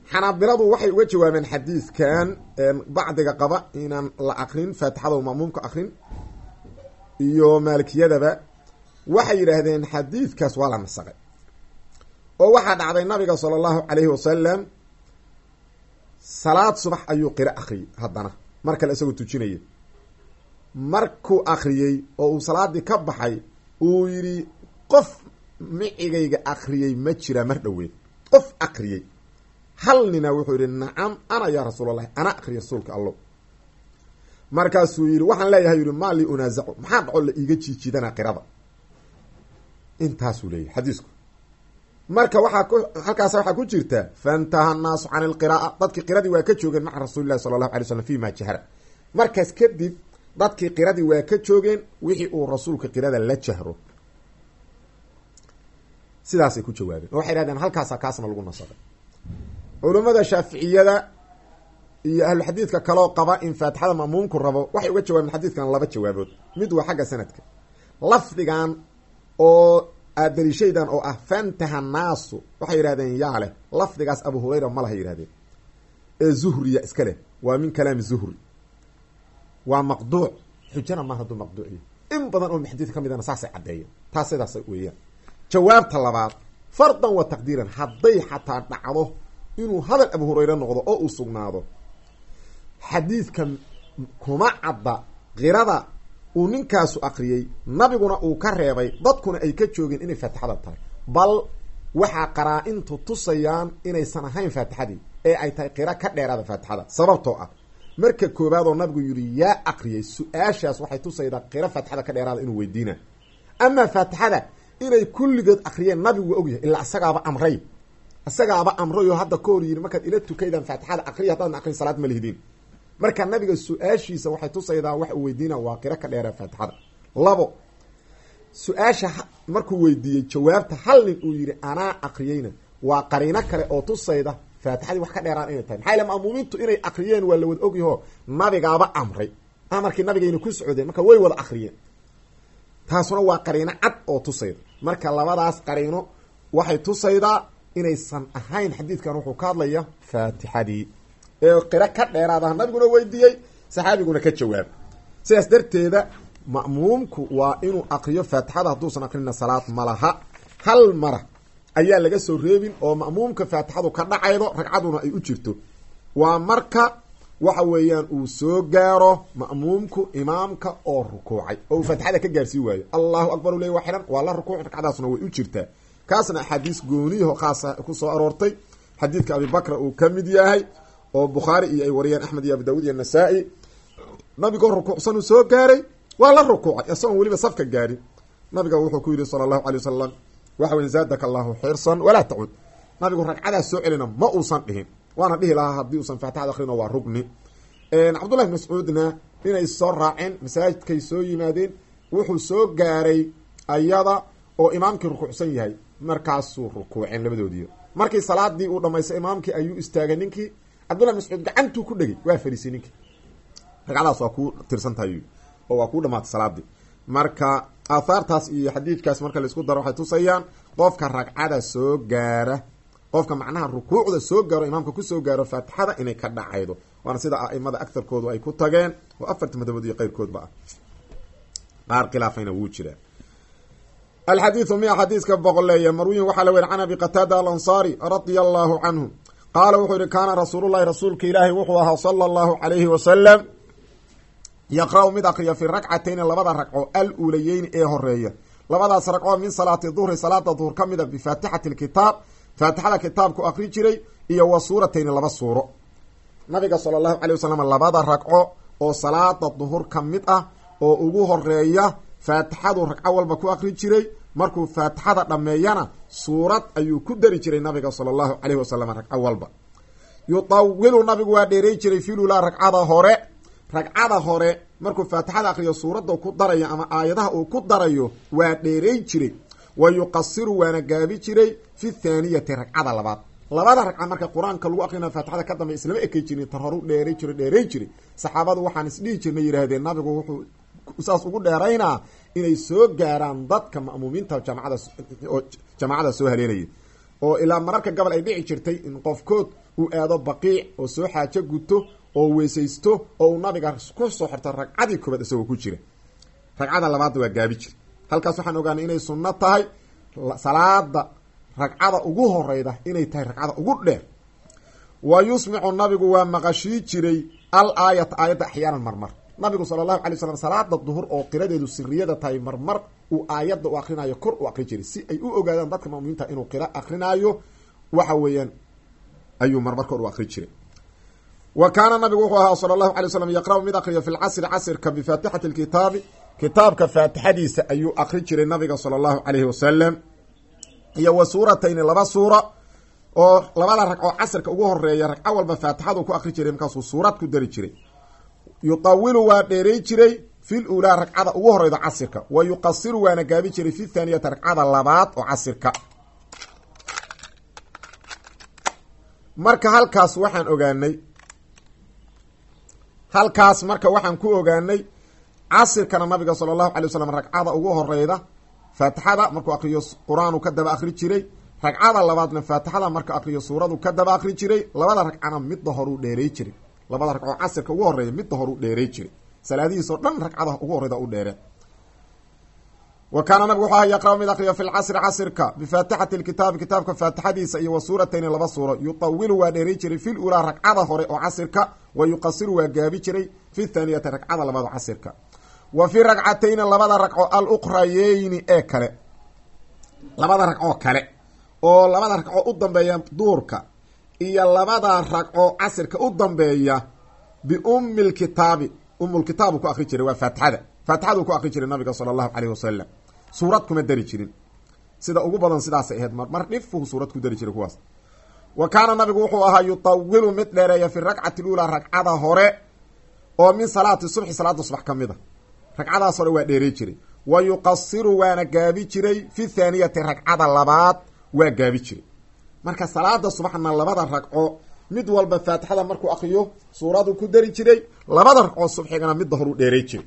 xanaabiladu waxay uga jawaabeen xadiidkan bacdiga qaba inaan la akrin faatixada oo ma'muumka akrin iyo maalikiyadaba waxay yidhaahdeen xadiidkaas waa la nasaqay oo waxaa dhacday nabiga sala allahu calayhi wasalam salaad subax ayuu qiro akriyey haddana mar kale isagoo tujinaya markuu akriyey oo uu salaadii ka baxay uu yidhi qof micigayga akriyey ma jira mar dhoweed qof akriyey hal nina wuxuu yidhi nacam ana yaa rasuulallahi ana akriya rasuulka allo markaasuu yidhi waxaan leeyahay yidhi maa lii unaasacu maxaa dhaco la iiga jiijiidanaa qirada intaasuu leeyahay xadiisku marka halkaas waxaa ku jirta faintaha annaasu can ilqira'a dadkii qiradii waa ka joogeen maca rasuulillahi sala allahu alay slam fi ma jahra markaas kadib dadkii qiradii waa ka joogeen wixii uu rasuulka qirada la jahro sidaasay ku jawaabeen oo waxay dhahdeen halkaasa kaasna lagu nasaqay culummada shaaficiyada iyo ahluxadiidka kaloo qaba in faatixada ma'muumku rabo waxay uga jawaabeen xadiidkan laba jawaabood mid waa xagga sanadka lafdigan oo aad daliishaydan oo ah fantaha naasu waxay yidhahdeen yaa leh lafdigaas abu hurayra ma laha yidhahdeen ee zuhriya iska leh waa min kalaami zuhri waa maqduuc xujana ma hadduu maqduuciyo in badan oo muxadiid ka midana saasay caddeeya taas sidaas weeyaan jawaabta labaad fardan wa taqdiiran hadday xataa dhacdo inuu hadal abu hurayre noqdo oo uu sugnaado xadiidkan kuma cadda qirada uu ninkaasu akriyey nabiguna uu ka reebay dadkuna ay ka joogeen inay faatixada tahay bal waxaa qaraa-intu tusayaan inaysan ahayn faatixadii ee ay tahay qira ka dheeraada faatixada sababtoo ah marka koobaad oo nabigu yidhi yaa akriyay su-aashaas waxay tusaydaa qira faatixada ka dheeraada inuu weydiina amaa faatixada inay kulligood akriyeen nabigu waa ogyahay ilaa isagaaba amray oo hadda ka hor yidhi markaad ila tukaydaan faatixada akriya haddaadan akrin salaad ma lihidiin marka nabiga su-aashiisa waxay tusaydaa wax uu weydiina waa qiro ka dheera faatixada labo su-aasha markuu weydiiyey jawaabta hal nin uu yidhi anaa akriyeyna waa qariino kale oo tusayda faatixadii wax ka dheeraan inay tahay maxaa yale ma'muumiintu inay akriyeen waa la wada ogyaho nabigaaba amray amarkii nabigayna ku socdeen marka way wada akriyeen taasuna waa qariino cad oo tusayda marka labadaas qariino waxay tusaydaa inaysan ahayn xadiidkan wuxuu ka hadlaya faatixadii ee qiro ka dheeraadaha nabiguna weydiiyey saxaabiguna ka jawaab sidaas darteeda ma'muumku waa inuu akriyo faatixada hadduusan akrina salaad malaha hal mara ayaa laga soo reebin oo ma'muumka faatixadu ka dhacaydo ragcaduna ay u jirto waa marka waxa weeyaan uu soo gaaro ma'muumku imaamka oo rukuucay oo uu faatixada ka gaarsii waayo allahu akbar u leey waa xihan waa la rukuuc ragcadaasuna way u jirtaa kaasna axaadiis gooniyaho khaasa ku soo aroortay xadiidka abibakra uu ka mid yahay oo bukhaari iyo ay wariyeen axmed iyo abu daawud iyo nasaa-i nabigoo rukuucsan uu soo gaaray waa la rukuucay isagoon weliba safka gaarin nabiga wuxuu ku yidhi sala allahu alay wasalam waxa weyn zaadaka allahu xirsan walaa tacud nabigu ragcadaas soo celina ma uusan dhihin waana dhihi lahaa haddii uusan faatixada akrino waa rugni cabdullahi bn mascuudna inay soo raaceen masaajidkay soo yimaadeen wuxuu soo gaaray ayada oo imaamkii rukuucsan yahay markaasuu rukuuceen labadoodii markii salaadii uu dhamaystay imaamkii ayuu istaagay ninkii cabdullahi mascuud gacantuu ku dhegay waa fariisay ninkii ragcadaas waa kuu tirsantahay oo waa kuu dhamaatay salaadii marka aahaartaas iyo xadiidkaas marka laisku daro waxay tusayaan qofka ragcada soo gaara qofka macnaha rukuucda soo gaaro imaamka kusoo gaaro faatixada inay ka dhacaydo waana sida aimada agtarkoodu ay ku tageen oo afarta madabood iyo qeyrkoodba ah qaar khilaafayna wuu jiraa alxadiidu mia xadiiska boqoleeya marwiyin waxaa la weri can abi qataada alansaari radia allahu canhu qaala wuxuu yihi kaana rasuulullahi rasuulka ilaahi wuxuu ahaa sala allahu calayhi wasalam yaqra-u mid akriya fi rakcatayni labada ragco al uulayeyni ee horeeya labadaas ragcoo min salaati duhri salaada duhur ka mida bifaatixati lkitaab faatixada kitaabku akri jiray iyo wa suuratayni laba suuro nabiga sala allahu calay wasalam labada ragco oo salaada duhur ka mid ah oo ugu horeeya faatixadu ragco walba ku akri jiray markuu faatixada dhammeeyana suurad ayuu ku dari jiray nabiga sala allahu calayhi wasalam ragco walba yutawilu nabigu waa dheeray jiray filula ragcada hore markuu faatixada akriyo suuradda ku darayo ama aayadaha uu ku darayo waa dheeray jiray wa yuqasiru waana gaabi jiray fi thaaniyati ragcada labaad labada ragca marka qur-aanka lagu akrina faatixada ka dambe islama ekey jirin tar horu dheeray jiray saxaabadu waxaan isdhihi jirnay yidhaahdeen nabigu wuxuu saas ugu dheeraynaa inay soo gaaraan dadka ma'muumiinta jamaacada soo haleelaya oo ilaa mararka gobol ay dhici jirtay in qofkood uu aado baqiic oo soo xaajo guto oo weysaysto oo uu nabiga ku soo xirto ragcadii koobaad isagoo ku jira. ragcada labaadna waa gaabi jira. halkaas waxaan ogaanay inay sunno tahay salaada ragcada ugu horeyda inay tahay ragcada ugu dheer. wa yusmicu nabigu waa maqashii jiray al aayata aayadda axyaanan marmar. nabigu sala allahu alay wasalam salaada duhur oo qiradeedu siriyada tahay marmar uu aayadda u akrinayo kor u akri jiray si ay u ogaadaan dadka mu'miniinta inuu qira akrinaayo waxa weeyaan ayuu marmar kor u akri jiray. wa kaana nabigu wuxuu ahaa sala allahu alay wasalam yaqra'u mid akriyo fi lcasri casrka bifaatixati lkitaabi kitaabka faatixadiisa ayuu akri jiray nabiga sala allahu calayhi wasalam iyo wa suuratayni laba suura oo labada ragcoo casrka ugu horeeya ragco walba faatixadu ku akri jiray markaasuu suurad ku dari jiray. yutawilu waa dheeray jiray fi lulaa ragcada ugu horeyda casirka wa yuqasiru waana gaabi jiray fi thaaniyati ragcada labaad oo casirka. marka halkaas waxaan ku ogaanay casirkana nabiga sala allahu alay wasalam ragcada ugu horeyda faatixada markuu akriyo qur-aanu ka daba akri jiray, ragcada labaadna faatixada marka akriyo suuradu ka daba akri jiray, labada ragcana midda horuu dheeray jiray. labada ragcoo casirka ugu horeeya midda horuu dheeray jiray. salaadihiisoo dhan ragcada ugu horeyda u dheere. wa kaana nabigu wuxuu aha yaqra'u mid akriyo fi lcasri casirka bifaatixati lkitaabi kitaabka faatixadiisa iyo wa suuratayni laba suuro. yutawilu waa dheeray jiray fi lulaa ragcada hore oo casirka wa yuqasiru waa gaabi jiray fi thaaniyati ragcada labaad oo casirka. wa fi ragcatayni labada ragco alukrayeyni ee kale labada ragcoo kale oo labada ragco u dambeeya duurka iyo labada ragco casirka u dambeeya biummi lkitaabi umulkitaabu ku akri jiray waa faatixadu ku akri jiray nabiga sala allahu calayhi wasalam. suurad kuma dari jirin sida ugu badan sidaasay ahayd mar dhifuhu suurad ku dari jiray kuwaas. wa kaana nabigu wuxuu ahaa yutawilu mid dheereeya fi ragcati lulaa ragcada hore oo min salaati subxi salaada subax ka mid a ragcadaas hore waa dheeray jiray. wa yuqasiru waana gaabi jiray fi thaaniyati ragcada labaad waa gaabi jiray. marka salaada subaxna labada ragco mid walba faatixada markuu akriyo suuradu ku dari jiray, labada ragcoo subxigana midda horu dheeray jiray.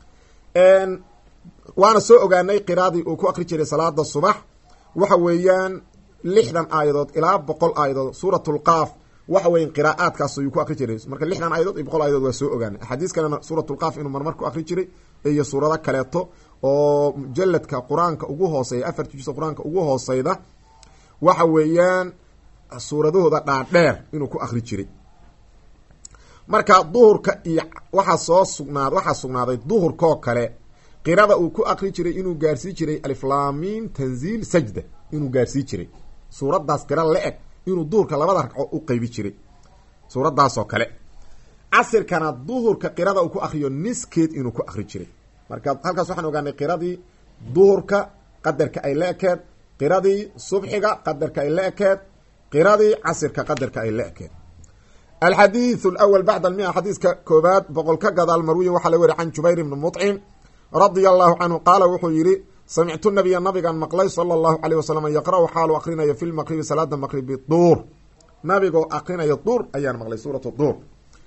waana soo ogaanay qiraadii uu ku akri jiray salaada subax waxa weeyaan 60 aayadood ilaa 100 aayadood. suuratulqaaf waxa weyan qiraa'aadkaas ayuu ku akri jiray. marka 60 aayadood iyo 100 aayadood waa soo ogaanay. axaadiis kalena suuratulqaaf inuu marmar ku akri jiray iyo suurado kaleeto oo mujaladka qur-aanka ugu hooseeya 4 juz qur-aanka ugu hooseyda waxa weeyaan suuradahooda dhaadheer inuu ku akri jiray. marka duhurka iyo waxaa sugnaaday duhurkoo kale qirada uu ku akri jiray inuu gaarsii jiray aliflamin tanziil sajda inuu gaarsii jiray. suuradaas qira la-eg inuu duhurka labada ragco u qeybi jiray suuradaasoo kale. casirkana duhurka qirada uu ku akriyo niskeed inuu ku akri jiray. marka halkaas waxaan ogaanay qiradii duhurka qadarka ay la ekeed, qiradii subxiga qadarka ay la ekeed, qiradii casirka qadarka ay la ekeed. alxadiiث اlأwl bacd almia xadiiska koobaad 100 ka gadaal marwiyin waxaa la weri can jubayr ibni muطcim radia allahu canhu qaala wuxuu yihi samictu nabiya nabigan maqlay sala allahu calayh wasalam yaqra'u xaalu akrinayo fi lmaqribi salaada maqrib biduur nabigoo akrinayo duur ayaan maqlay suurat duur.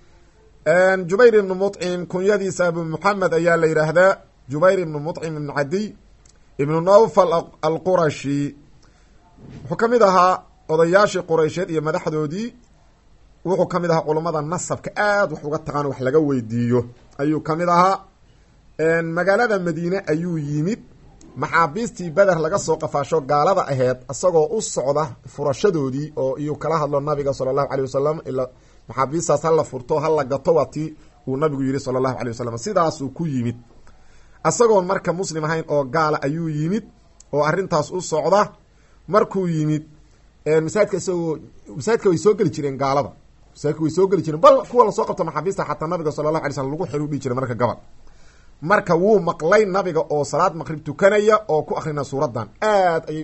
jubayr ibni muطcim kunyadiisa abu muxamed ayaa la yidhaahdaa. jubayr ibni muطcim ibn cadiy ibnu nawfal alqurashi wuxuu ka mid ahaa odayaashii quraysheed iyo madaxdoodii. wuxuu ka mid ahaa culammada nasabka aad wax uga taqaan wax laga weydiiyo ayuu ka mid ahaa. magaalada madiine ayuu yimid maxaabiistii beder laga soo qafaasho gaalada aheyd isagoo u socda furashadoodii oo iyuu kala hadlo nabiga sala allahu calay wasalam ilaa maxaabiistaas hala furto hala gato waa tii uu nabigu yihi sala allahu calay wasalam. sidaasuu ku yimid isagoon marka muslim ahayn oo gaala ayuu yimid oo arrintaas u socda. markuu yimid masaajidka isagoo masaajidka way soo geli jireen gaalada masaajidka way soo geli jireen bal kuwa lasoo qabto maxaabiista xataa nabiga sala allahu alay slam lagu xelu dhihi jiray marka gabal. marka wuu maqlay nabiga oo salaad maqrib tukanaya oo ku akrina suuradan aaday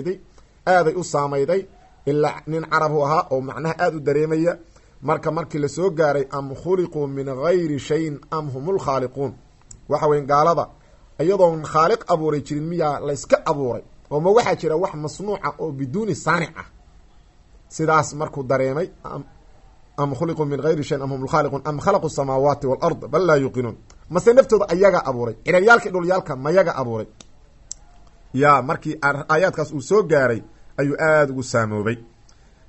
u saameyday ilaa nin carab u ahaa oo macnaha aada u dareemaya. marka markii lasoo gaaray am khuliquu min gayri shayin am hum lkhaaliquun waxa weyn gaalada iyadoon khaaliq abuuray jirin miyaa layska abuuray oo ma waxaa jira wax masnuuca oo biduuni saanic ah. sidaas markuu dareemay am khuliquu min gayri shayin am hum lkhaaliquun am khalaqu samaawaati walard bal laa yuqinuun mase naftooda ayaga abuuray ciraryaalka dhulyaalka mayaga abuuray. ya markii aayaadkaas uu soo gaaray ayuu aada ugu saamoobay.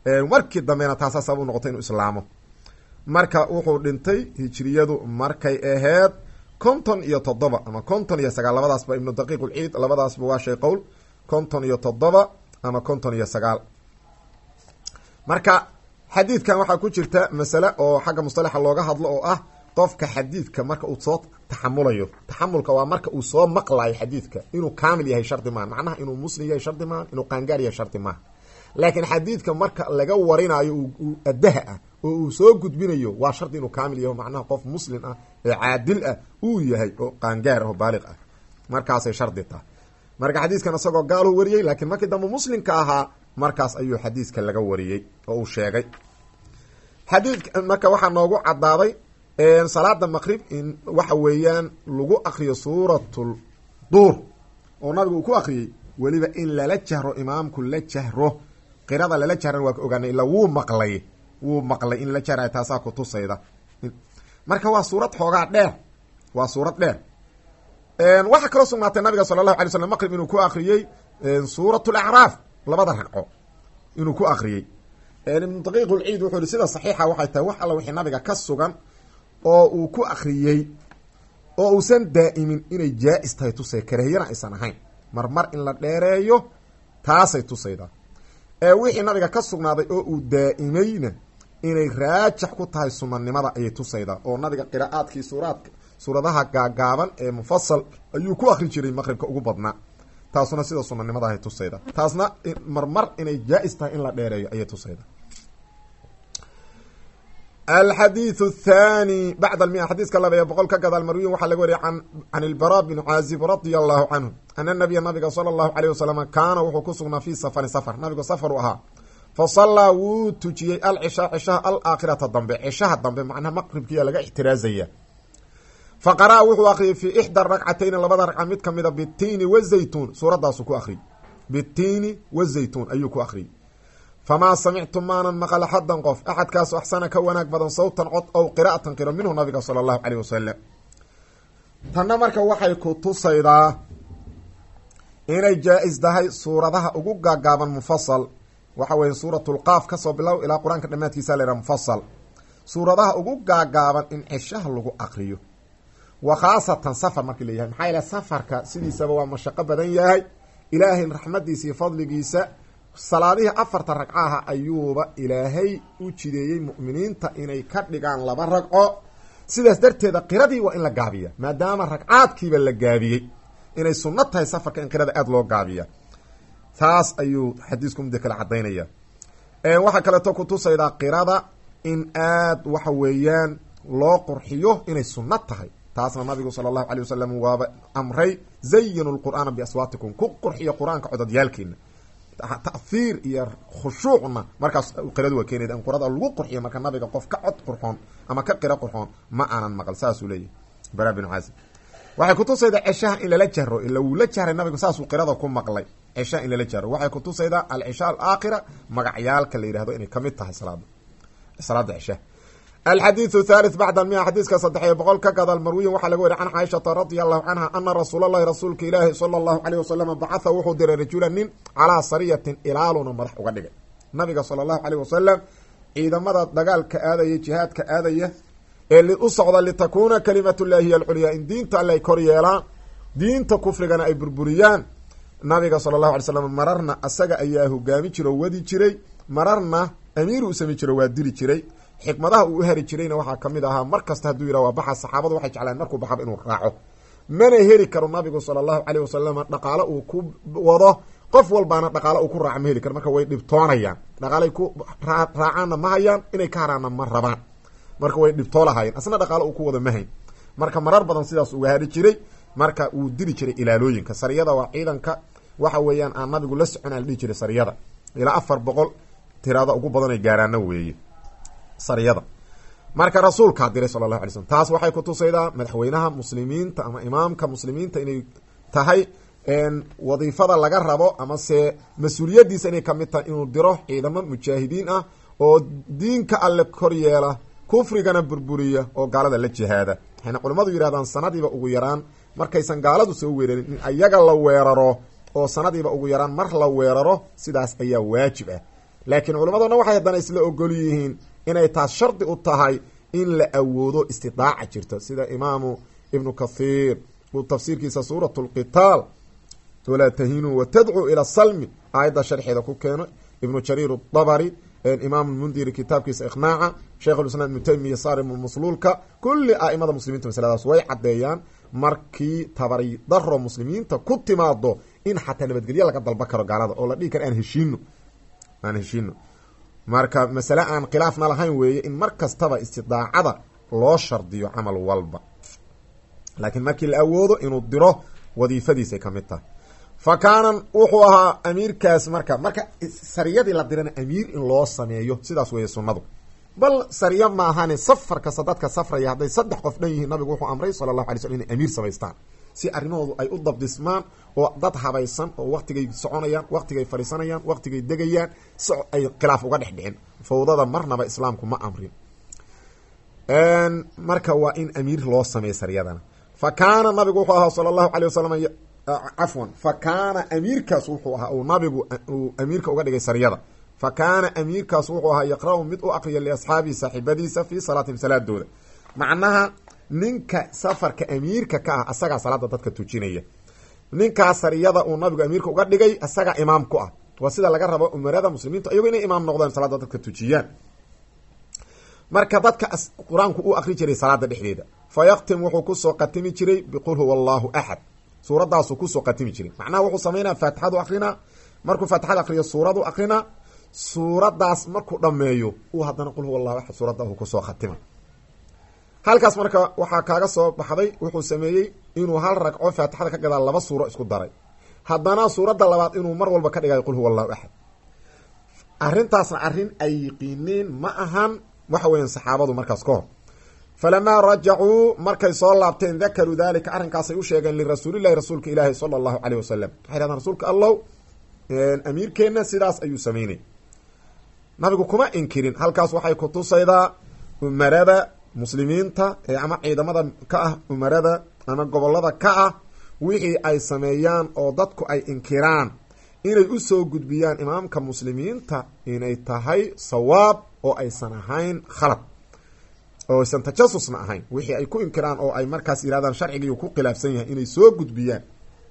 markii dambena taasaa sabab u noqotay inuu islaamo marka wuxuu dhintay hijriyadu markay aheyd 57 ama 59 labadaasba ibnu daqiiq ulciid labadaasba waa shay qowl 57 ama 59 marka xadiidkan waxaa ku jirta masale oo xagga mustalaxa looga hadlo oo ah qofka xadiidka marka uu soo taxamulayo taxamulka waa marka uu soo maqlayo xadiidka inuu kaamil yahay shardi maaha macnaha inuu muslim yahay shardi maaha inuu qaangaar yahay shardi maaha laakiin xadiidka marka laga warinayo uu adaha ah oo uu soo gudbinayo waa shardi inuu kaamil yahay macnaha qof muslim ah ee caadil ah uu yahay oo qaangaar ah oo baaliq ah markaasay shardi tahay marka xadiiskan isagoo gaal uu wariyay laakiin markii dambe muslimka ahaa markaas ayuu xadiiska laga wariyay oo uu sheegay xadiidka marka waxaa noogu cadaaday salaada maqrib in waxa weeyaan lagu akriyo suuratul duur oo nabigu uu ku akriyay weliba in lala jahro imaamku la jahro qirada lala jahran waa ka ogaanay ilaa wuu maqlay in la jahray taasaa ku tusayda marka waa suurad xoogaa dheer waa suurad dheer waxaa kaloo sugnaatay nabiga sala allahu alay slam maqrib inuu ku akriyey suuratul acraaf labada ragco inuu ku akriyey ibnu daqiiq ulciid wuxuu yihi sida saxiixa waxay tahay wax alla wixii nabiga ka sugan oo uu ku akriyey oo uusan daa'imin inay jaa-is tahay tusay karahiyana aysan ahayn marmar in la dheereeyo taasay tusaydaa wixii nabiga ka sugnaaday oo uu daa'imayna inay raajax ku tahay sunanimada ayay tusaydaa oo nabiga qiraa'aadkii suuradaha gaagaaban ee mufasal ayuu ku akri jiray maqribka ugu badnaa taasuna sida sunanimada ahay tusayda taasna marmar inay jaa-is tahay in la dheereeyo ayay tusayda alxadiiث الthani bacd almia xadiiska 200 ka gadaal marwiyin waxaa laga wariyay can ilbara bn caazib radia allahu canhu ana nabiya nabiga sala allahu alayh wasalam kaana wuxuu ku sugnaa fii safarin safar nabigu safar u ahaa fasallaa wuu tujiyey alcishaa cishaha alaakhirata dambe cishaha dambe macnaha maqribkiiya laga ixtiraazaya faqara' wuxuu akriyay fii ixda ragcatayni labada ragca mid kamida bitiini wazaytuun suuradaasu ku akriyay bitiini wazaytuun ayuu ku akriyay famaa samictum maanan maqal axadan qof axadkaasoo axsana ka wanaag badan sawtan cod ow qiraa'atan qiro minhu nabiga sala allahu caleyh wasalam tanna marka waxay ku tusaydaa inay jaa-is tahay suuradaha ugu gaagaaban mufasal waxa weeye suuratulqaaf kasoo bilow ilaa qur-aanka dhammaadkiisa la yhaha mufasal suuradaha ugu gaagaaban in cishaha lagu akriyo wa khaasatan safar markii la yahay maxaa yaele safarka sidiisaba waa mashaqo badan yahay ilaahay raxmadiisa iyo fadligiisa salaadihii 4 ragcaha ayuuba ilaahay u jideeyey mu'miniinta inay ka dhigaan 2 ragco sidaas darteeda qiradii waa in la gaabiya maadaama ragcaadkiiba la gaabiyey inay sunno tahay safarka in qirada aada loo gaabiya taas ayuu xadiisku muddo kale cadaynaya waxaa kaleeto ku tusaydaa qirada in aad waxa weeyaan loo qurxiyo inay sunno tahay taasna nabigu sala allahu calay wasalam waaba amray zayinu lqur'aana biaswaatikum ku qurxiyo qur-aanka cododyaalkiina ta'hiir iyo khushuucna markaas qiradu waa keenayda in qurada lagu qurxiyo marka nabiga qof ka cod qurxoon ama ka qiro qurxoon ma aanan maqal saasuu leeyahy bara binu caazib waxay kutusaydaa ceshaha in lala jahro ila wuu la jahray nabigu saasuu qirada ku maqlay ceshaha in lala jahro waxay kutusaydaa alcishaa alaakhira magacyaalka la yihahdo inay kamid tahay salaada ceshaha alxadiiث thalith bacd almia xadiiska 300 ka gadaal marwiyin waxaa laga wariy can caaishata radia allahu canha ana rasuul allahi rasuulka ilaahi sala allahu alayh wasalam bacatha wuxuu diray rajula nin calaa sariyatin ilaaluna madax uga dhigay nabiga sala allahu alayh wasalam ciidamada dagaalka aadaya jihaadka aadaya ee u socda litakuuna kalimatullahi hiy alculyaa in diinta alle ay kor yeelaan diinta kufrigana ay burburiyaan nabiga sala allahu alay slam mararna asaga ayaa hogaami jiro o wadi jiray mararna amiir uu sami jiro waa diri jiray xikmadaha uu u heri jirayna waxaa kamid ahaa mar kasta hadduu yidhah waa baxa saxaabadu waxay jeclaan markuu baxaba inuu raaco mana heli karo nabigu sala allahu caleyh wasalam dhaqaalo uu ku wado qof walbaana dhaqaalo uu ku raaco ma heli karo marka way dhibtoonayaan dhaqaalay ku raacaanna ma hayaan inay ka haraanna ma rabaan marka way dhibtoolahaayeen asna dhaqaalo uu ku wado ma hayn marka marar badan sidaas uga hari jiray marka uu diri jiray ilaalooyinka sariyada waa ciidanka waxa weeyaan aan nabigu la socon aan dhihi jiray sariyada ilaa 400 tirada ugu badanay gaaraana weeye sariyada marka rasuulkaa diray sala allahu alay slm taas waxay kutusaydaa madaxweynaha muslimiinta ama imaamka muslimiinta inay tahay wadiifada laga rabo ama se mas-uuliyadiisa inay kamid tahay inuu diro ciidamo mujaahidiin ah oo diinka alle kor yeela kufrigana burburiya oo gaalada la jihaada waxayna culimmadu yidhahdaan sanadiiba ugu yaraan markaysan gaaladu soo weerarin in ayaga la weeraro oo sanadiiba ugu yaraan mar la weeraro sidaas ayaa waajib ah laakiin culimaduna waxay haddana isla ogol yihiin inay taas shardi u tahay in la awoodo istidaaca jirto, sida imaamu ibnu kathiir uu tafsiirkiisa suurat lqitaal walaa tahinuu watadcuu ila salmi aayadda sharxeeda ku keeno, ibnu jariir dabari, imaam mundiri kitaabkiisa iqnaaca, sheikhulislaam ibnu taymiya saarimulmasluulka, kulli a'imada muslimiinta masaladaas way caddeeyaan markii tabaridaro muslimiinta ku timaado in xataa nabadgelyo laga dalba karo gaalada oo la dhihi karo aan heshiino. marka masale aan khilaafna lahayn weeye in mar kastaba istidaacada loo shardiyo camal walba, laakiin markii la awoodo inuu diro wadiifadiisay ka mid tahay. fa kaana wuxuu ahaa amiirkaas marka sariyadii la dirana amiir in loo sameeyo, sidaas weeye sunnadu. bal sariya ma ahane safar kasta dadka safraya hadday 3 qof dhan yihiin, nabigu wuxuu amray sala allahu alay slm inay amiir samaystaan si arrimahoodu ay u dabdismaan oo dad habaysan oo waktigay soconayaan, waktigay fadhiisanayaan, waktigay degayaan ay khilaaf uga dhex dhicin. fawdada marnaba islaamku ma amrin. marka waa in amiir loo sameeyo sariyadana. fa kaana nabigu wuxuu ahaa sala allahu alay wasalam cafwan fa kaana amiirkaas wuxuu ahaa uu nabigu uu amiirka uga dhigay sariyada. fa kaana amiirkaas wuxuu ahaa yaqra-u mid u aqriya liasxaabihi saaxiibadiisa fii salaatihim salaadooda. macnaha ninka safarka amiirka ka ah asagaa salaada dadka tujinaya, ninkaa sariyada uu nabigu amiirka uga dhigay asagaa imaam ku ah. waa sida laga rabo umarada muslimiinta iyagoo inay imaam noqdaan salaada dadka tujiyaan. marka dadka qur-aanku u akri jiray salaada dhexdeeda, fa yaktim wuxuu kusoo qatimi jiray biqul huwa allahu axad, suuradaasuu kusoo qatimi jiray. macnaha wuxuu samaynaa faatixadu akrinaa, markuu faatixada akriyo suuradu akrinaa, suuradaas markuu dhameeyo uu haddana qul huwa allahu axad suuradda uu kusoo khatima. halkaas marka waxaa kaaga soo baxday wuxuu sameeyey inuu hal ragco faatixada ka gadaa 2 suuro isku daray, haddana suuradda labaad inuu mar walba ka dhigayo qul huwa allahu axad. arrintaasna arrin ay yiqiineen ma ahan waxa weeyaan saxaabadu markaas ka hor. falamaa rajacuu markay soo laabteen dakaruu daalika arrinkaasay u sheegeen lirasuulillahi rasuulka ilaahi sala allahu caleyh wasalam. waxay dhahdeen rasuulka allow amiirkeenna sidaas ayuu samaynay. nabigu kuma inkirin. halkaas waxay ku tusaydaa umarada muslimiinta ama ciidamada ka ah umarada ama gobolada ka ah wixii ay sameeyaan oo dadku ay inkiraan inay u soo gudbiyaan imaamka muslimiinta inay tahay sawaab oo aysan ahayn khalad, oo aysan tajasusna ahayn. wixii ay ku inkiraan oo ay markaas yidhahdaan sharcigii ku khilaafsan yahay inay soo gudbiyaan.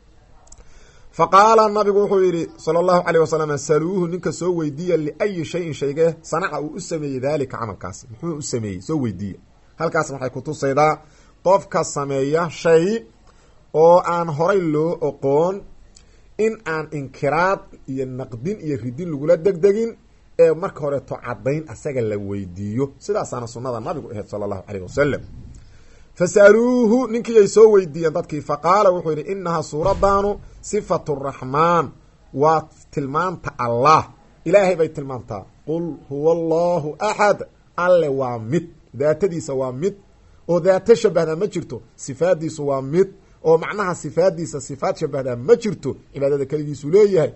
fa qaala nabigu wuxuu yidhi sala allahu caleyh wasalam saluuhu ninka soo weydiiya liayi shayin shayge sanaca uu u sameeyey daalika camalkaas muxuu u sameeyey soo weydiiya. halkaasna waxay ku tusaydaa qofka sameeya shay oo aan horay loo oqoon in aan inkiraad iyo naqdin iyo ridin lagula degdegin ee marka horeeto caddayn asaga la weydiiyo. sidaasaana sunnada nabigu ahayd sala allahu caleyh wasalam. fasa'aluuhu ninkii ay soo weydiiyeen dadkii, faqaala wuxuu yidhi inahaa suuradaanu sifatu raxmaan, waa tilmaanta allah, ilaahay bay tilmaantaa. qul huwa allahu axad, alle waa mid, daatadiisa waa mid oo daato shabahdaa ma jirto, sifaadiisu waa mid oo macnaha sifaadiisa sifaad shabahdaa ma jirto, cibaadada keligiisu leeyahay.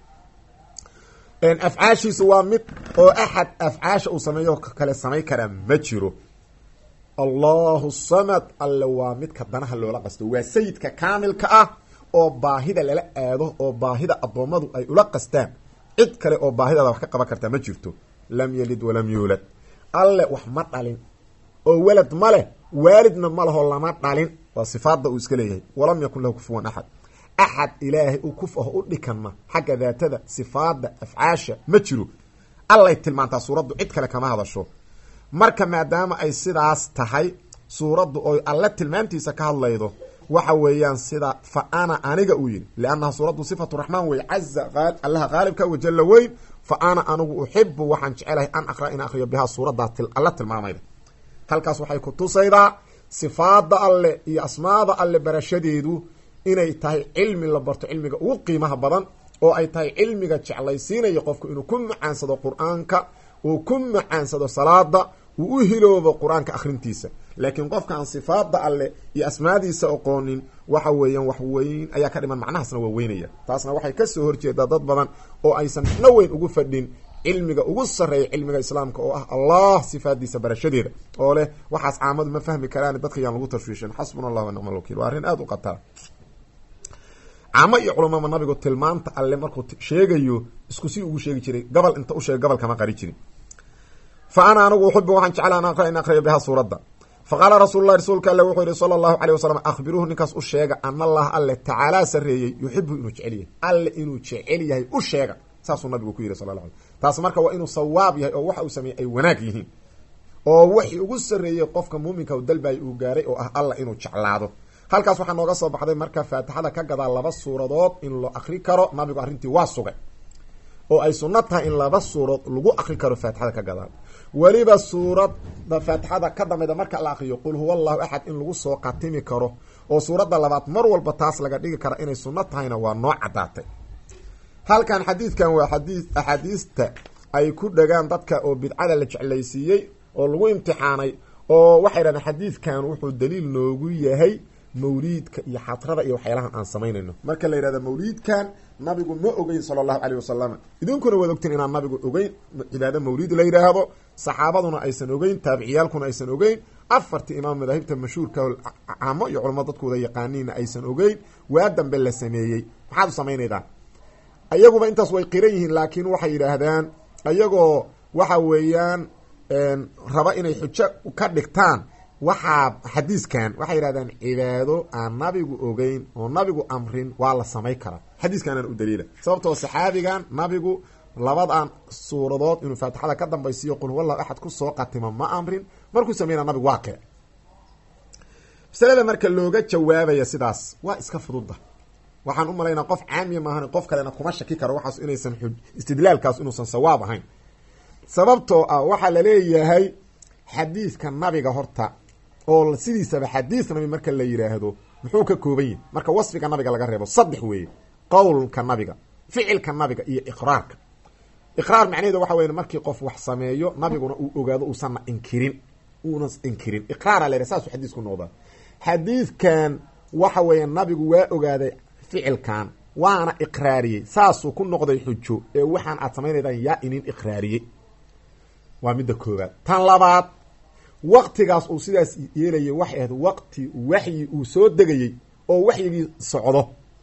afcaashiisu waa mid oo axad afcaasha uu sameeyo kale samay karaa ma jiro. allahu samad, alle waa midka danaha loola qasto, waa sayidka kaamilka ah oo baahida lala aado oo baahida addoommadu ay ula qastaan. cid kale oo baahidaada wax ka qaban kartaa ma jirto. lam yalid walam yuulad, alle wax ma dhalin oo walad ma leh, waalidna ma leho lama dhalin, waa sifaadda uu iska leeyahay. walam yakun lahu kufuwan axad, axad ilaahay u kuf aho u dhikanma xagga daatada sifaadda afcaasha ma jiro. allay tilmaantaa suuraddu, cid kale kama hadasho. marka maadaama ay sidaas tahay suuraddu oy alle tilmaantiisa ka hadlaydo, waxa weeyaan sida fa ana aniga uu yidhi, liannaha suuraddu sifatu raxmaan wey, caza allaha qaalibka wajalla weyn. fa ana anigu uxibu waxaan jecelahay an aqra in akriyo bihaa suuraddaa alla tilmaamayda. halkaas waxay ku tusaydaa sifaadda alle iyo asmaada alle barashadeedu inay tahay cilmi la barto, cilmiga ugu qiimaha badan, oo ay tahay cilmiga jeclaysiinaya qofku inuu ku macaansado qur-aanka, uu ku macaansado salaada, uu u hiloobo qur-aanka akhrintiisa. laakiin qofka aan sifaadda alle iyo asmaadiisa oqoonin, waxa weeyaan wax weyn ayaa ka dhiman, macnahaasna waa weynaya. taasna waxay ka soo horjeedaa dad badan oo aysan micno weyn ugu fadhin cilmiga ugu sarreeya cilmiga islaamka oo ah allah sifaadiisa barashadeeda, oo leh waxaas caamadu ma fahmi karaan, dadka yaan lagu tashwiishin. xasbuna allah wa nicma alwakiil. waa arrin aada u khatara. caamo iyo culamama nabigu tilmaanta alle markuu sheegayo isku si ugu sheegi jiray gobol inta u sheegay gobol kama qari jirin fa ana anigu uxibu waxaan jeclaa in aqriyo biha suuradda faqaala rasuululahi rasuulka alle wuxuu yihi sala allahu caleyh wasalam akhbiruuhu ninkaas u sheega ana allaha alle tacaalaa sarreeyey yuxibu inuu jecel yahay alle inuu jecel yahay u sheega saasuu nabigu ku yidhi sala la alay taas marka waa inuu sawaab yahay oo waxa uu sameeyey ay wanaag yihiin oo wixii ugu sarreeyey qofka muuminka u dalbaayay uu gaaray oo ah alla inuu jeclaado halkaas waxaa nooga soo baxday marka faatixada ka gadaa 2 suuradood in loo akri karo nabigu arrintii waa sugay oo ay sunno tahay in 2 suurad lagu akri karo faatixada ka gadaa waliba suuradda faatixada ka dambeeda marka la akriyo qul huwallahu ahad in lagu soo qatimi karo oo suuradda labaad mar walba taas laga dhigi kara inay sunno tahayna waa noo cadaatay halkan xadiidkan waa axaadiista ay ku dhagaan dadka oo bidcada la jeclaysiiyey oo lagu imtixaanay oo waxay yidhahdeen xadiidkan wuxuu daliil noogu yahay mawliidka iyo xadrada iyo waxyaalahan aan samaynayno marka la yidhahdo mawliidkan nabigu ma ogeyn sala allahu caleyh wasalam idinkuna waad ogtiin inaan nabigu ogeyn cibaado mawliid la yidhaahdo saxaabaduna aysan ogeyn taabiciyaalkuna aysan ogeyn 4 imaam madaahibta mashhuurka caamo iyo culamo dadkooda yaqaaniina aysan ogeyn waa dambe la sameeyey maxaad u samaynaydaa ayaguba intaas way qiran yihiin laakiin waxay yidhaahdaan ayagoo waxa weeyaan raba inay xujo ka dhigtaan waxaa xadiiskan waxay yidhahdaan cibaado aan nabigu ogeyn oo nabigu amrin waa la samay karaa xadiiskanaan u daliila sababtoo saxaabigan nabigu 2 suuradood inuu faatixada ka dambaysiiyo qul huwallahu axad ku soo qatima ma amrin markuu sameeyna nabigu waa qira masalada marka looga jawaabaya sidaas waa iska fududa waxaan u malaynaa qof caamiya maahan qof kalena kuma shaki karo waxaas inaysan istidlaalkaas inuusan sawaab ahayn sababtoo ah waxaa la leeyahay xadiidka nabiga horta oo sidiisaba xadiis nabi marka la yiraahdo muxuu ka kooban yahay marka wasfiga nabiga laga reebo 3 weeye qowlka nabiga ficilka nabiga iyo iqraarka iqraar macnaheedu waxa weeye markii qof wax sameeyo nabiguna uu ogaado uusan inkirin iqraar la yiraahdo saas xadiisku noqda xadiiskan waxa weeye nabigu waa ogaaday ficilkan waana iqraariyey saasuu ku noqday xujo ee waxaan aad samaynaydan yaa inin iqraariyey waa midda koobaad tan labaad waqtigaas uu sidaas yeelayay waxay ahayd waqti waxyi uu soo degayey oo waxyigii socdo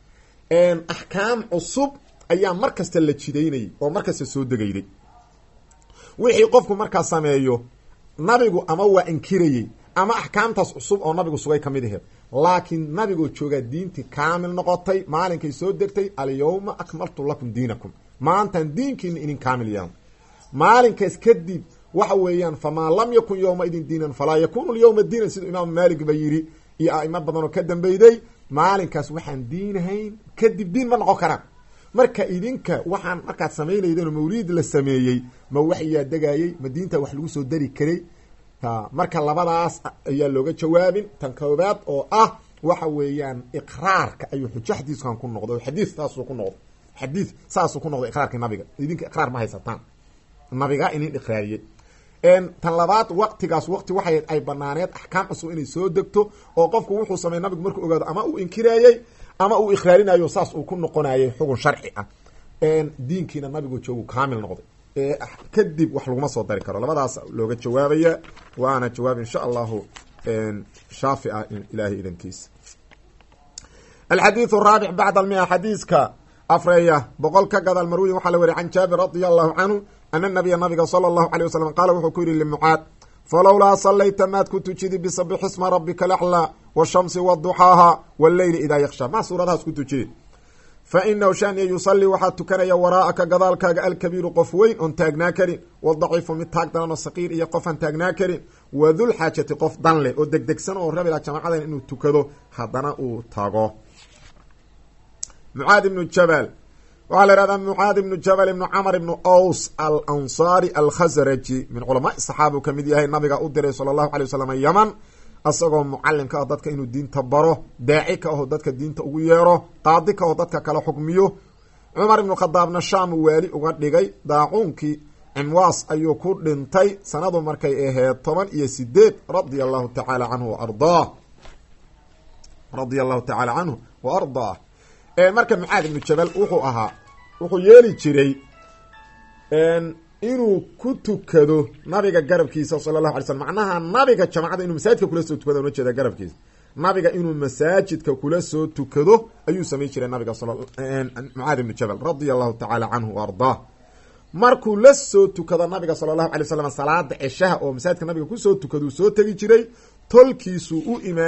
axkaam cusub ayaa markasta la jidaynayay oo markasta soo degayday wixii qofku markaa sameeyo nabigu ama waa inkirayey ama axkaamtaas cusub oo nabigu sugay ka mid aheed laakiin nabigoo joogaa diintii kaamil noqotay maalinkay soo degtay alyawma akmaltu lakum diinakum maantaan diinkiina inin kaamil yeelan maalinkaas kadib waxa weeyaan famaa lam yakun yowma idin diinan falaa yakunu lyawma diinan siduu imaam maalik ba yidhi iyo a'imo badanoo ka dambeyday maalinkaas waxaan diinahayn kadib diin ma noqon karaan marka idinka waxaan markaad samaynaydeen oo mawliid la sameeyey ma waxyaa degayey ma diinta wax lagu soo dari karay marka labadaas ayaa looga jawaabin tan koobaad oo ah waxa weeyaan iqraarka ayuu xujo xadiiskan ku noqdo xadiis saasuu ku noqdo xadiis saasuu ku noqdo iqraarka nabiga idinka iqraar ma haysataan nabiga inin iqraariyey tan labaad waqtigaas waqti waxay ay banaaneed axkaam cusub inay soo degto oo qofku wuxuu sameeyay nabigu markuu ogaado ama uu inkiraayay ama uu iqraarinayo saas uu ku noqonayay xugun sharci ah diinkiina nabigu joogu kaamil noqday kadib wax laguma soo dari karo labadaas looga jawaabaya waana jawaab insha allahu shaafi ah ilaahay idankiisa alxadiiث الraabic bacd almia xadiiska afreeya 100 ka gadaal marwiyi waxaa la weriy can jaabir radia allahu canhu ana nabiya nabiga salى اllahu alيه wasalam qaala wuxuu ku yihi limucaad falowlaa salayta maad ku tujidi bisabixi sma rabika alaclىa wالshamsi wduxaaha wاlleyli idaa yaksha ma suuradahaas ku tujidi fainahu shaniya yusalii waxaa tukanaya waraa'aka gadaalkaaga alkabiiru qof weyn oon taagnaa karin wadaciifu mid taag daranoo saqiir iyo qofaan taagnaa karin wadulxaajati qof dan leh oo degdegsan oo rabila jamacadan inuu tukado haddana uu tago mucaad ibnu jabal waxaa la ihahdaa mucaad ibnu jabal ibnu camr ibnu aws alansaari alkhasraji min culamaai saxaaba uu ka mid yahay nabiga u diray sala allahu alay wasalam yaman asagoo mucalimka ah dadka inuu diinta baro daaci ka aho dadka diinta ugu yeero qaadi ka aho dadka kala xukmiyo cumar ibnu khadaabna shaam waali uga dhigay daacuunkii cimwaas ayuu ku dhintay sanadu markay aheyd 18 radia allahu tacaala canhu wa ardaah marka mucaad ibnu jabal wuxuu yeeli jiray inuu ku tukado nabiga garabkiisa sala allahu alay slm macnaha nabiga jamacada inuu masaajidka kula soo tukado una jeeda garabkiisa nabiga inuu masaajidka kula soo tukado ayuu samayn jiray nabiga mucaad ibnu jabal radia allahu tacaala canhu wa ardaah markuu la soo tukado nabiga sala allahu alay wasalam salaada ceshaha oo masaajidka nabiga kusoo tukaduu soo tegi jiray tolkiis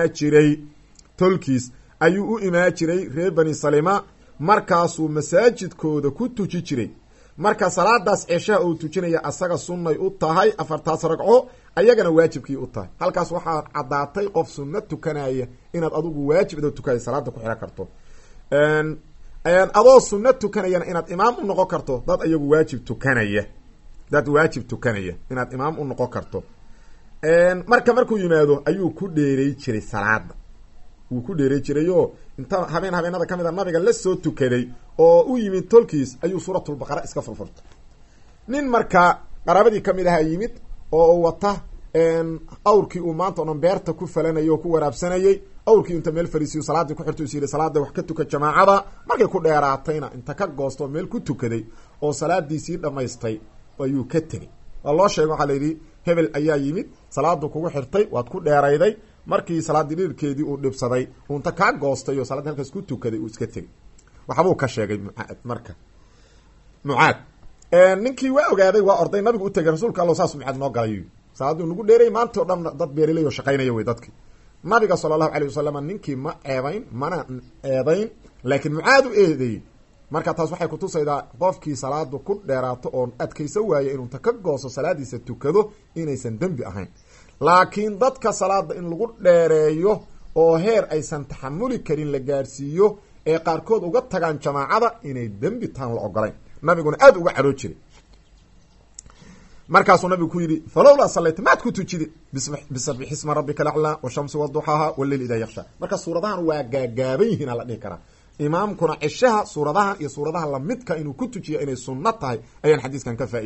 ayuu u imaa jiray reer bani salima markaasuu masaajidkooda ku tuji jiray marka salaadaas ceshaha uu tujinaya asaga sunnay u tahay 4 ragco ayagana waajibkii u tahay halkaas waxaa caddaatay qof sunno tukanaya inaad adugu waajibda tukaya salaada ku xira karto adoo sunno tukanayana inaad imaam u noqon karto dad ayagu waajib tukanaya inaad imaam u noqon karto markuu yimaado ayuu ku dheeray jiray salaada wuu ku dheeray jirayoo inta habeenada ka mid a nabiga la soo tukaday oo u yimid tolkiis ayuu suuratulbaqara iska furfurtay nin markaa qaraabadii ka mid ahaa yimid oo wata awrkii uu maanta o dhan beerta ku falanayay oo ku waraabsanayay awrkii inta meel fariisiyo salaadii ku xirta is yidhi salaada wax ka tuka jamaacada markay ku dheeraatayna inta ka goosto meel ku tukaday oo salaadiisii dhammaystay ayuu ka tegey waa loo sheegay waxaa layidhi hebel ayaa yimid salaadu kugu xirtay waad ku dheerayday markii salaadii dhirkeedii uu dhibsaday unta kaa goostay oo salaadii halkaas ku tukaday uu iska tegey waxbuu ka sheegay mucaad ninkii waa ogaaday waa orday nabigu u tegay rasuulka alla saas mucaad noo galay salaaduu nagu dheeray maanta o dhan dad beerilay oo shaqaynaya wey dadkii nabiga sala allahu alayh wasalam ninkii ma ceebayn mana eedayn laakiin mucaad u eedeeyey marka taas waxay kutusaydaa qofkii salaadu ku dheeraato oo adkaysa waaya inuu ta ka gooso salaadiisa tukado inaysan dembi ahayn laakiin dadka salaada in lagu dheereeyo oo heer aysan taxamuli karin la gaarsiiyo ee qaarkood uga tagaan jamaacada inay dembi taan la ogolayn nabiguna aada uga caroo jiray markaasuu nabigu ku yidhi falowlaa sallayta maad ku tujidi bisabixi isma rabbika alaclaa washamsi waduxaaha waleyl idaa yaksha marka suuradahan waa gaagaaban yihiin ala dhihi karaa imaamkuna ceshaha suuradahan iyo suuradaha lamidka inuu ku tujiya inay sunno tahay ayaan xadiiskan ka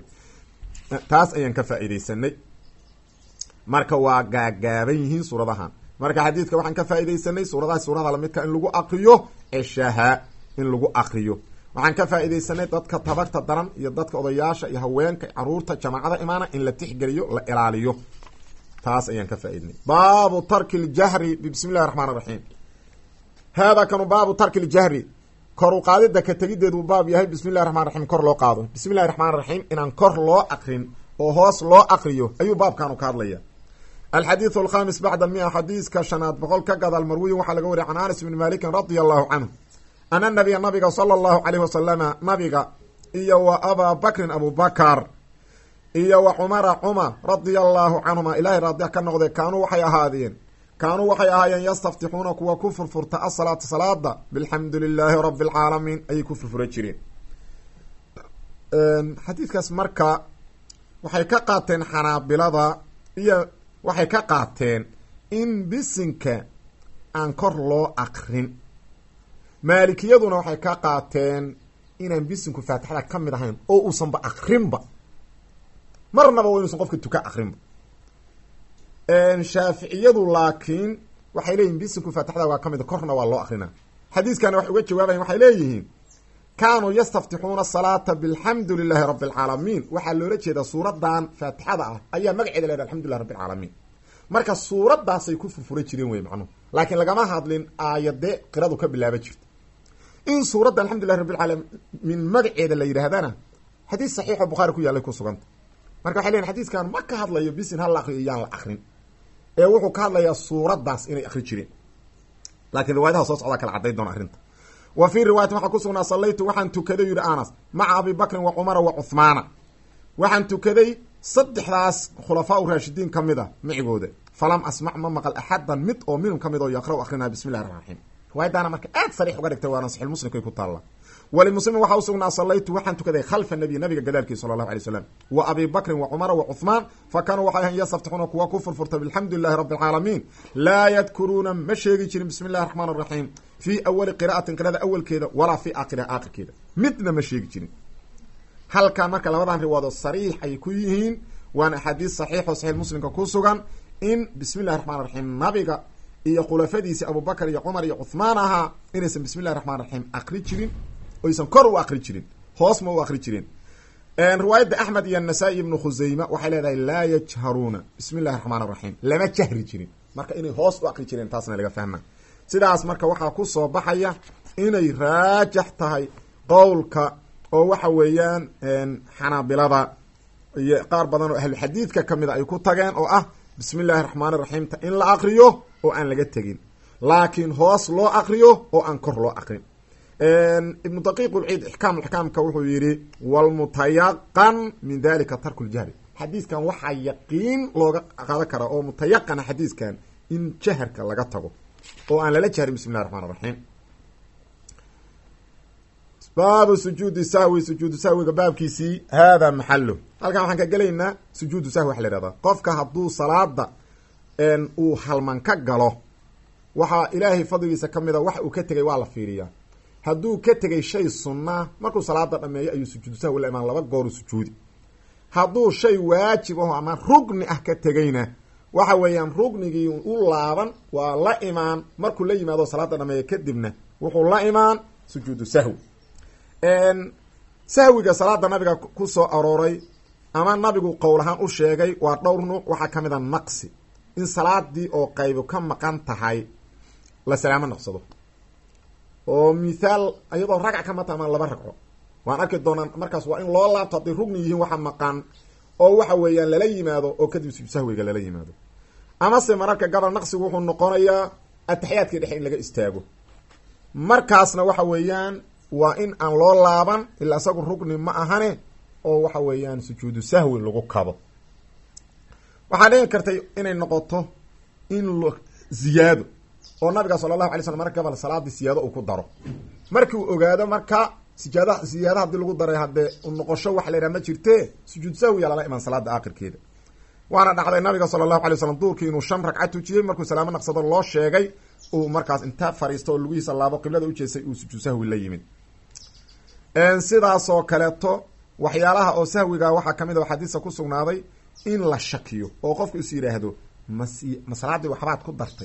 faaideysanay marka waa gaagaaban yihiin suuradahan marka xadiidka waxaan ka faaideysanay suuradaha lamidka in lagu akriyo ceshaha in lagu akriyo waxaan ka faaideysanay dadka tabarta daran iyo dadka odayaasha iyo haweenka caruurta jamaacada imaana in la tixgeliyo la ilaaliyo taas ayaan ka faaidnay baabu tarki ljahri bismi illahi raxmaan raxiim haadaa kanu baabu tarki ljahri kor u qaadida ka tegideedu baab yahay bismi llahi raxmaan raxiim kor loo qaado bismi llahi raxmaan raxiim inaan kor loo akrin oo hoos loo akriyo ayuu baabkanu ka hadlaya alxadiiث alkhamis bacda 100 xadiiska 500 ka gadaal marwiyin waxaa laga wariya can anas bni malikin radia allahu canhu ana nabiya nabiga sala allahu calayh wasalama nabiga iyo wa abaa bakrin abubakar iyo wa cumara cumar radia allahu canhuma ilaahay raadiya ka noqday kaanuu waxay ahaayeen yastaftixuuna kuwa ku furfurta asalaata salaada bilxamdu lilaahi rabi alcaalamiin ayay ku furfura jireen xadiidkaas marka waxay ka qaateen xanaabilada iyo waxay ka qaateen in bisinka aan kor loo akrin maalikiyaduna waxay ka qaateen inaan bisinku faatixada ka mid ahayn oo uusanba akrinba marnaba waa inuusan qofka tuka akrinba shaaficiyadu laakiin waxay leeyihin bisinku faatixada waa ka mid korna waa loo akrina xadiiskana waxay uga jawaabayan waxay leeyihiin kaanuu yastaftixuuna salaata bilxamdu lilahi rabi alcaalamiin waxaa loola jeedaa suuradan faatixada ah ayaa magaceeda la yhaha alxamdulilah rabbi alcaalamiin marka suuradaasay ku furfura jireen wey macnuhu laakiin lagama hadlin aayade qiradu ka bilaaba jirta in suuradda alxamdulilah rabbi alcaalamiin magaceeda la yidhaahdana xadiis saxiixo bukhaari ku yaallay ku suganta marka waxay leeyihin xadiiskan ma ka hadlayo bisin hal la akriyo iyaan la akrin ee wuxuu ka hadlayaa suuradaas inay akri jireen laakiin riwaayadaha soo socdaa kala caddayn doona arrinta wa fii riwaayatin waxaa ku sugnaa sallaytu waxaan tukaday yidhi anas maca abi bakrin wa cumara wa cuhmaana waxaan tukaday saddexdaas khulafaa u raashidiin ka mid a micigooda falam asmac ma maqal axadan mid oo minhum ka mid oo yaqra' akrinaa bismi llahi raxmaan raxiim riwaayadaana marka aad sariix uga dhigtay waana saxiix muslimkay ku taalla walimuslimin waxaa usugnaa sallaytu waxaan tukaday khalfa nabiy nabiga gadaalkiisa sala allahu alay wasalam wa abi bakrin wa cumara wa cuhmaan fa kaanuu waxay ahayn yastaftixuuna kuwa ku furfurta bilxamdu lilahi rabbi alcaalamiin laa yadkuruuna ma sheegi jirin bismi illahi raxmaan raxiim fii awali qira'atin qirada awalkeeda walaa fii aakhiriha aakhirkeeda midna ma sheegi jirin halkan marka labadan riwaado sariix ay ku yihiin waana axaadiis saxiixo saxiix muslimka ku sugan in bismi llahi raxmaan raxiim nabiga iyo khulafadiisi abubakar iyo cumar iyo cuhmaan ahaa inaysan bismi llahi raxmaan raxiim akri jirin oysan kor u akri jirin hoos ma u akri jirin riwaayadda axmed iyo nasaa-i ibnu khusayma waxay leedahay laa yajharuuna bismi llahi raxmaan raxiim lama jahri jirin marka inay hoos u aqri jireen taasna laga fahma. sidaas marka waxaa ku soo baxaya inay raajax tahay qowlka oo waxa weeyaan xanaabilada iyo qaar badan oo ahlu xadiidka kamid ay ku tageen oo ah bismillahi raxmaani raxiim ta in la aqriyo oo aan laga tegin, laakiin hoos loo aqriyo oo aan kor loo aqrin. ibnu daqiiq ulciid ixkaam axkaamka wuxuu yidhi walmutayaqan min dalika tarku ljahri, xadiiskan waxaa yaqiin looga qaadan karaa oo mutayaqana xadiiskan in jaharka laga tago oo aan lala jahrin bismi llahi raxmaan raxiim. baabu sujuudi sahwi, sujuudu sahwiga baabkiisii hada maxalo. halkan waxaan ka gelaynaa sujuudu sahwi waxa la ihahdaa qofka hadduu salaada uu halman ka galo, waxaa ilaahay fadligiisa kamid a wax uu ka tegay waa la fiiriyaa. hadduu ka tegay shay sunnaa markuu salaada dhameeyo ayuu sujuudu sahwi la imaan, laba gooru sujuudi. hadduu shay waajib aho ama rugni ah ka tegayna waxa weeyaan rugnigii u laaban waa la imaan, markuu la yimaado salaada dhameeyo kadibna wuxuu la imaan sujuudu sahwi. sahwiga salaada nabiga ku soo arooray ama nabigu qowl ahaan u sheegay waa dhowr nuuc. waxaa kamid a naqsi, in salaadii oo qaybo ka maqan tahay la salaamo naqsado, oo mithaal iyadoo ragc ka mata ama 2 ragco waan arki doonaa. markaas waa in loo laabto hadday rugni yihiin waxa maqan oo waxa weeyaan lala yimaado oo kadib sahwiga lala yimaado. amase mararka gabal naqsigu wuxuu noqonayaa ataxiyaadkii dhexe in laga istaago, markaasna waxa weeyaan waa in aan loo laaban ilaa isagu rugni ma ahane oo waxa weeyaan sujuudu sahwi lagu kabo. waxaa dhici kartay inay noqoto in ziyaado oo nabiga sala allahu alay slam marka gabal salaadii siyaado uu ku daro, markii uu ogaado marka siyaada hadii lagu daray haddee noqosho waxa la yidhaha ma jirte sujuud sahwiya lala imaan salaada aakhirkeeda. waana dhacday nabiga sala allahu alay wasalam duurkii inuu 5 ragca tujiyey, markuu salaamo naqsado loo sheegay uu markaas inta fariisto oo lugihiisa laabo qiblada ujeestay uu sujuud sahwi la yimid. sidaasoo kaleeto waxyaalaha oo sahwiga waxaa kamid a xadiisa ku sugnaaday in la shakiyo oo qofku is yidhaahdo ma salaadii waxbaad ku dartay,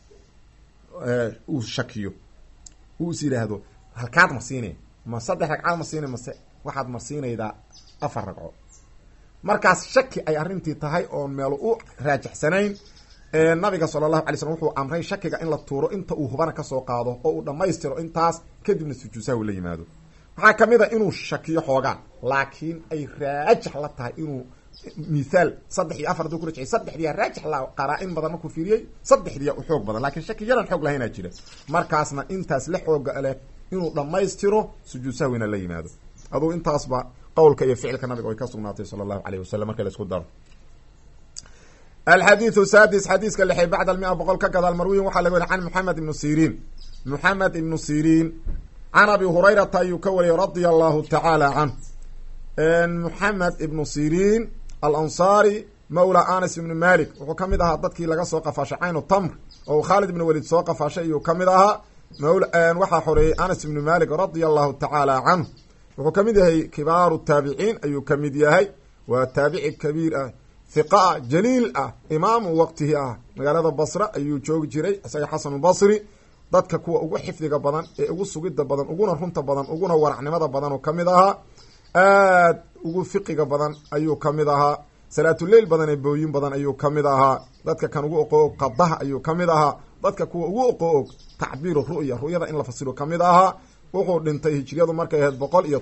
uu shakiyo uu is yidhaahdo halkaad marsiinay, ma 3 ragcaad marsiinay mase waxaad marsiinaydaa 4 ragco. markaas shaki ay arrintii tahay oon meel u raajixsanayn, nabiga sala allahu alay slm wuxuu amray shakiga in la tuuro inta uu hubana kasoo qaado oo uu dhammaystiro intaas kadibna sujuud sahwi la yimaado. waxaa kamid a inuu shakiyo xoogaan, laakiin ay raajix la tahay inuu mithaal 3 iyo 4 haduu ku rajcay 3 raajix la qaraa-in badan markuu fiiriyey 3 u xoog badan, laakiin shaki yaran xoog lahaynaa jira. markaasna intaas la xooga leh inuu dhammaystiro sujuud sahwina la yimaado. aduu intaasba qowlka iyo ficilka nabiga ay ka sugnaatay sala allahu alayh wasalam marka la isku daro. alxadiidu sadis, xadiiska lixay bacda 100 boqol ka gadaal marwiyin waxaa laga wariy can moxamed ibnu siriin, moxamed ibnu siriin can abi hurayrata ayuu ka wariyay radia allahu tacaala canhu. moxamed ibnu siriin alansaari mawla anas ibnu malik wuxuu kamid ahaa dadkii laga soo qafaashay caynu tamr oo khaalid ibnu walid soo qafaashay ayuu kamid ahaa. waxaa xoreeyey anas ibnu malik radia allahu tacaala canhu. wuxuu kamid yahay kibaaru taabiciin ayuu kamid yahay, waa taabici kabiir ah, hiqa ah, jaliil ah, imaamu waqtihi ah. magaalada basra ayuu joogi jiray isaga xasanulbasri. dadka kuwa ugu xifdiga badan ee ugu sugidda badan uguna runta badan uguna waracnimada badan oo kamid ahaa, aad ugu fiqiga badan ayuu kamid ahaa, salaatuleil badan ee booyin badan ayuu kamid ahaa. dadka kan ugu oqo-og qadaha ayuu kamid ahaa, dadka kuwa ugu oqo-og tacbiiru ru'ya, ru'yada in la fasiro kamid ahaa. wuxuu dhintay hijriyadu markay ahayd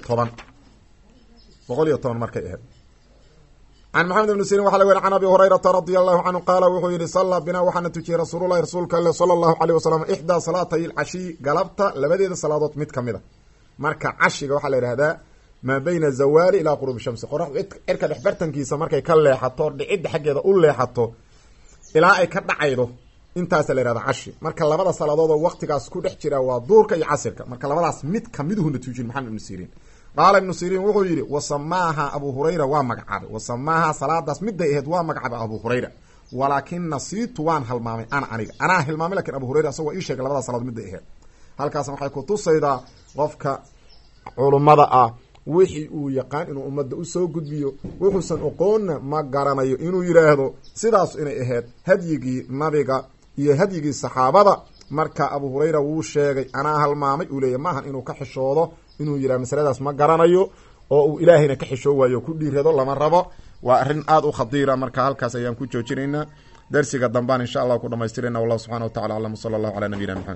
110 markay ahayd. can maxamed ibnu sirin waxa laga weri can abi hurayrata radia allahu canhu qaala wuxuu yihi sallaa binaa waxaana tujiyey rasuululahi rasuulka alle sala allahu aleyh wasalam ixdaa salaatay alcashiy, galabta labadeeda salaadood mid kamid a. marka cashiga waxaa la yidhahdaa maa bayna zawaali ilaa quruubi shamsi, qoraxdu cirka dhexbartankiisa markay ka leexato dhicidda xaggeeda u leexato ilaa ay ka dhacaydo, intaasa la yihahda cashi. marka labada salaadood oo waqtigaas ku dhex jira waa duurka iyo casirka. marka labadaas mid kamiduhuna tuujin maxamed ibnu siriin. qaala ibnu siriin wuxuu yidhi wasamaaha abu hurayra waa magacaabay, wasamaaha salaadaas miday ahayd waa magacaabay abu hurayra, walaakin nasiitu waan halmaamay aniga anaa hilmaamay, lakin abu hurayra asagoo ii sheegay labada saladood miday ahayd. halkaasna waxay kutusaydaa qofka culummada ah wixii uu yaqaan inuu ummadda usoo gudbiyo, wuxuusan oqoonna ma garanayo inuu yidhaahdo sidaas inay ahayd hadyigii nabiga iyo hadyigii saxaabada. marka abu hurayra wuu sheegay anaa halmaamay uu leeyahy maahan inuu ka xishoodo inuu yidhaha masaladaas ma garanayo oo uu ilaahayna ka xishoo waayo ku dhiirado lama rabo. waa arrin aada u khadiira. marka halkaas ayaan ku joojinaynaa. darsiga dambaan insha allah ku dhamaystirayna wallahu subxana wa tacala aclam sala allahu calaa nabiyina maxamed.